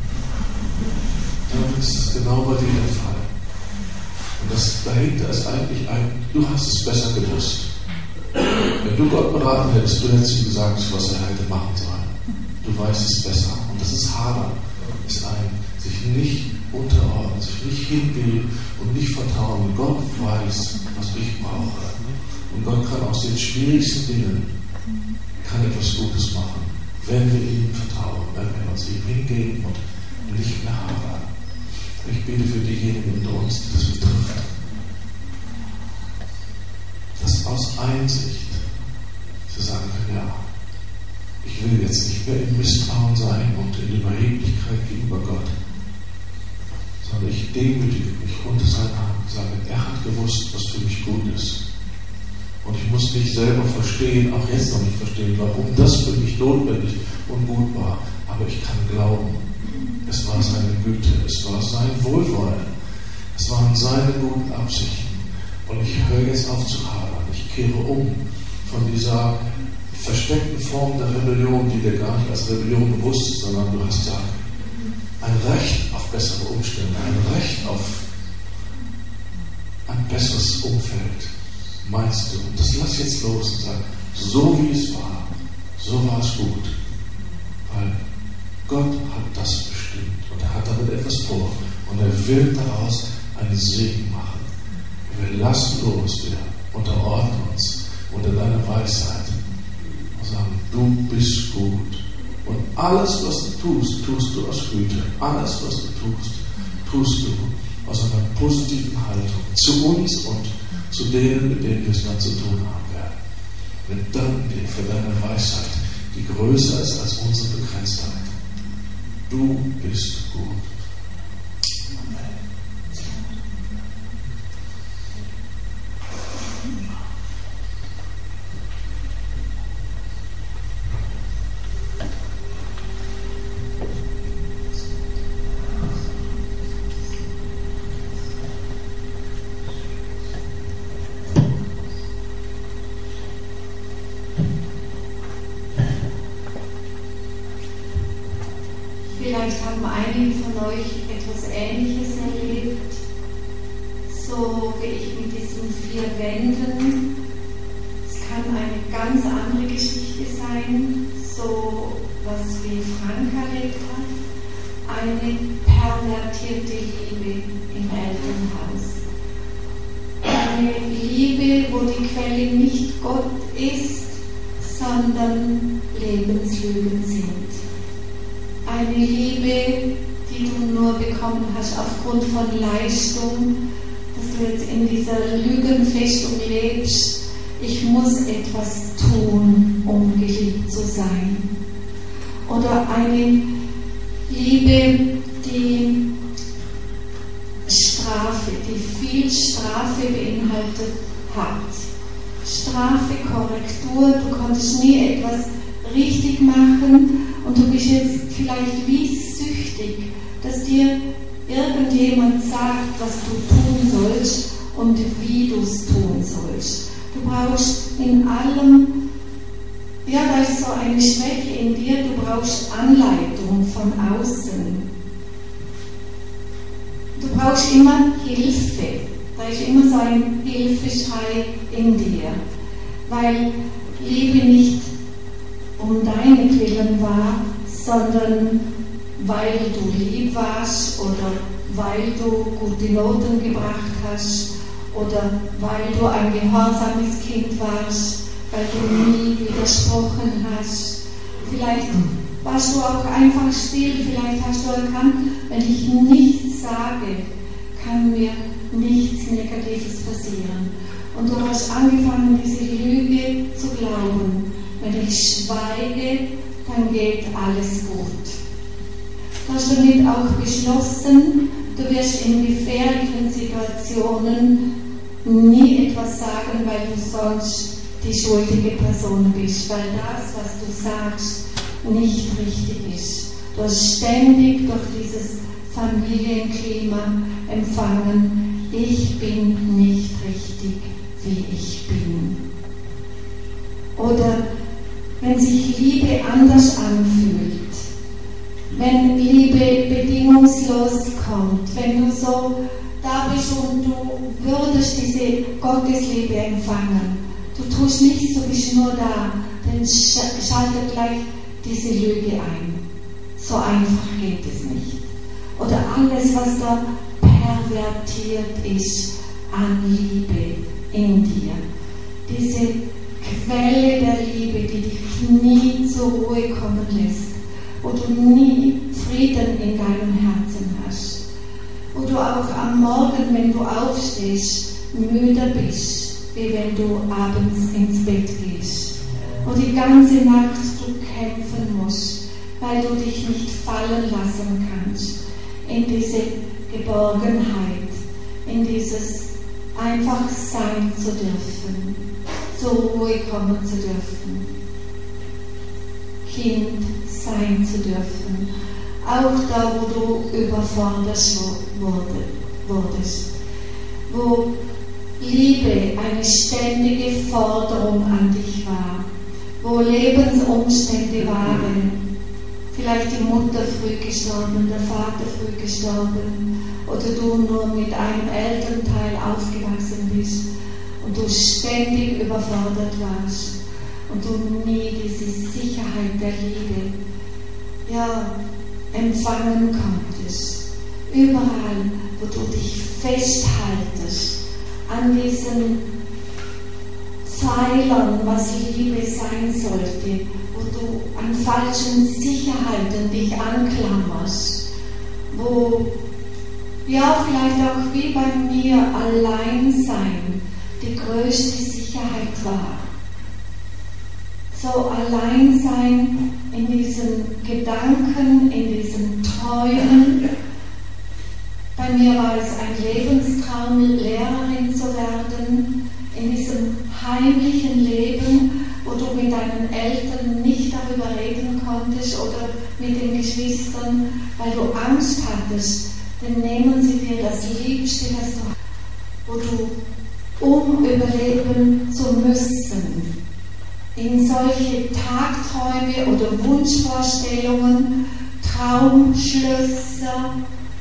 Dann ist das genau bei dir der Fall. Und das dahinter ist eigentlich ein, du hast es besser gewusst. Wenn du Gott beraten hättest, du hättest ihm gesagt, was er hätte machen sollen. Du weißt es besser. Und das ist Hadern. Ist ein sich nicht unterordnen, sich nicht hingeben und nicht vertrauen. Gott weiß, was ich brauche. Und Gott kann aus den schwierigsten Dingen kann etwas Gutes machen, wenn wir ihm vertrauen, wenn wir uns ihm hingeben und nicht mehr hadern. Ich bete für diejenigen unter uns, die das betrifft, dass aus Einsicht sie sagen können, ja, ich will jetzt nicht mehr im Misstrauen sein und in Überheblichkeit gegenüber Gott, sondern ich demütige mich unter seine Hand und sage, er hat gewusst, was für mich gut ist. Und ich muss nicht selber verstehen, auch jetzt noch nicht verstehen, warum das für mich notwendig und gut war. Aber ich kann glauben, es war seine Güte, es war sein Wohlwollen, es waren seine guten Absichten. Und ich höre jetzt auf zu hadern. Ich kehre um von dieser versteckten Form der Rebellion, die dir gar nicht als Rebellion bewusst ist, sondern du hast ja ein Recht auf bessere Umstände, ein Recht auf ein besseres Umfeld, meinst du. Und das lass jetzt los und sag, so wie es war, so war es gut. Weil Gott hat das bestimmt und er hat damit etwas vor und er will daraus einen Segen machen. Wir lassen los, wir unterordnen uns unter deiner Weisheit und sagen, du bist gut. Und alles, was du tust, tust du aus Güte. Alles, was du tust, tust du aus einer positiven Haltung zu uns und zu denen, mit denen wir es dann zu tun haben werden. Wir danken dir für deine Weisheit, die größer ist als unsere Begrenztheit. Du bist gut. Amen. Vielleicht haben einige von euch etwas Ähnliches erlebt, so wie ich mit diesen vier Wänden. Es kann eine ganz andere Geschichte sein, so was wie Frank erlebt hat, eine pervertierte Liebe im Elternhaus. Eine Liebe, wo die Quelle nicht Gott ist, sondern Lebenslügen sind. Eine Liebe, die du nur bekommen hast aufgrund von Leistung, dass du jetzt in dieser Lügenfestung lebst. Ich muss etwas tun, um geliebt zu sein. Oder eine Liebe, die Strafe, die viel Strafe beinhaltet hat. Strafe, Korrektur, du konntest nie etwas richtig machen und du bist jetzt vielleicht wie süchtig, dass dir irgendjemand sagt, was du tun sollst und wie du es tun sollst. Du brauchst in allem, ja, da ist so eine Schwäche in dir, du brauchst Anleitung von außen. Du brauchst immer Hilfe. Da ist immer so ein Hilfeschrei in dir. Weil Liebe nicht um deinen Willen war, sondern weil du lieb warst oder weil du gute Noten gebracht hast oder weil du ein gehorsames Kind warst, weil du nie widersprochen hast. Vielleicht warst du auch einfach still, vielleicht hast du erkannt, wenn ich nichts sage, kann mir nichts Negatives passieren. Und du hast angefangen, diese Lüge zu glauben. Wenn ich schweige, dann geht alles gut. Du hast damit auch beschlossen, du wirst in gefährlichen Situationen nie etwas sagen, weil du sonst die schuldige Person bist, weil das, was du sagst, nicht richtig ist. Du hast ständig durch dieses Familienklima empfangen, ich bin nicht richtig, wie ich bin. Oder wenn sich Liebe anders anfühlt, wenn Liebe bedingungslos kommt, wenn du so da bist und du würdest diese Gottesliebe empfangen, du tust nichts, du bist nur da, dann schaltet gleich diese Lüge ein. So einfach geht es nicht. Oder alles, was da pervertiert ist an Liebe in dir. Diese Quelle der Liebe, die dich nie zur Ruhe kommen lässt, wo du nie Frieden in deinem Herzen hast, wo du auch am Morgen, wenn du aufstehst, müde bist, wie wenn du abends ins Bett gehst, wo die ganze Nacht du kämpfen musst, weil du dich nicht fallen lassen kannst in diese Geborgenheit, in dieses einfach sein zu dürfen, zur Ruhe kommen zu dürfen, Kind sein zu dürfen, auch da, wo du überfordert wurdest, wo Liebe eine ständige Forderung an dich war, wo Lebensumstände waren, vielleicht die Mutter früh gestorben, der Vater früh gestorben oder du nur mit einem Elternteil aufgewachsen bist und du ständig überfordert warst und du nie diese Sicherheit der Liebe ja, empfangen konntest. Überall, wo du dich festhaltest an diesen Pfeilern, was Liebe sein sollte, wo du an falschen Sicherheiten dich anklammerst, wo ja vielleicht auch wie bei mir Alleinsein die größte Sicherheit war. So Alleinsein in diesen Gedanken, in diesen Träumen. Bei mir war es ein Lebenstraum, Lehrerin zu werden, in diesem heimlichen Leben, wo du mit deinen Eltern nicht darüber reden konntest oder mit den Geschwistern, weil du Angst hattest, dann nehmen sie dir das Liebste, das du hast, wo du, um überleben zu müssen, in solche Tagträume oder Wunschvorstellungen, Traumschlösser,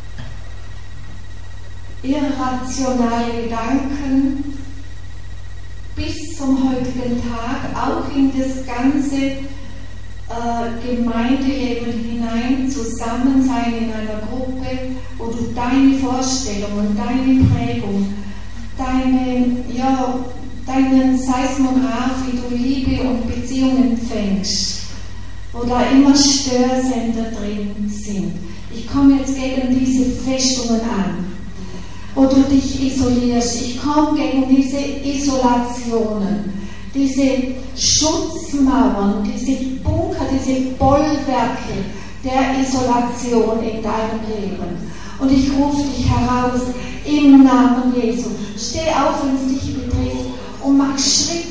irrationale Gedanken bis zum heutigen Tag auch in das ganze äh, Gemeindeleben hinein, Zusammensein in einer Gruppe, wo du deine Vorstellungen, deine Prägung, deine, ja, deinen Seismograph, wie du Liebe und Beziehungen empfängst, wo da immer Störsender drin sind. Ich komme jetzt gegen diese Festungen an, wo du dich isolierst. Ich komme gegen diese Isolationen, diese Schutzmauern, diese Bunker, diese Bollwerke der Isolation in deinem Leben. Und ich rufe dich heraus im Namen Jesu. Steh auf, wenn es dich betrifft, und mach Schritt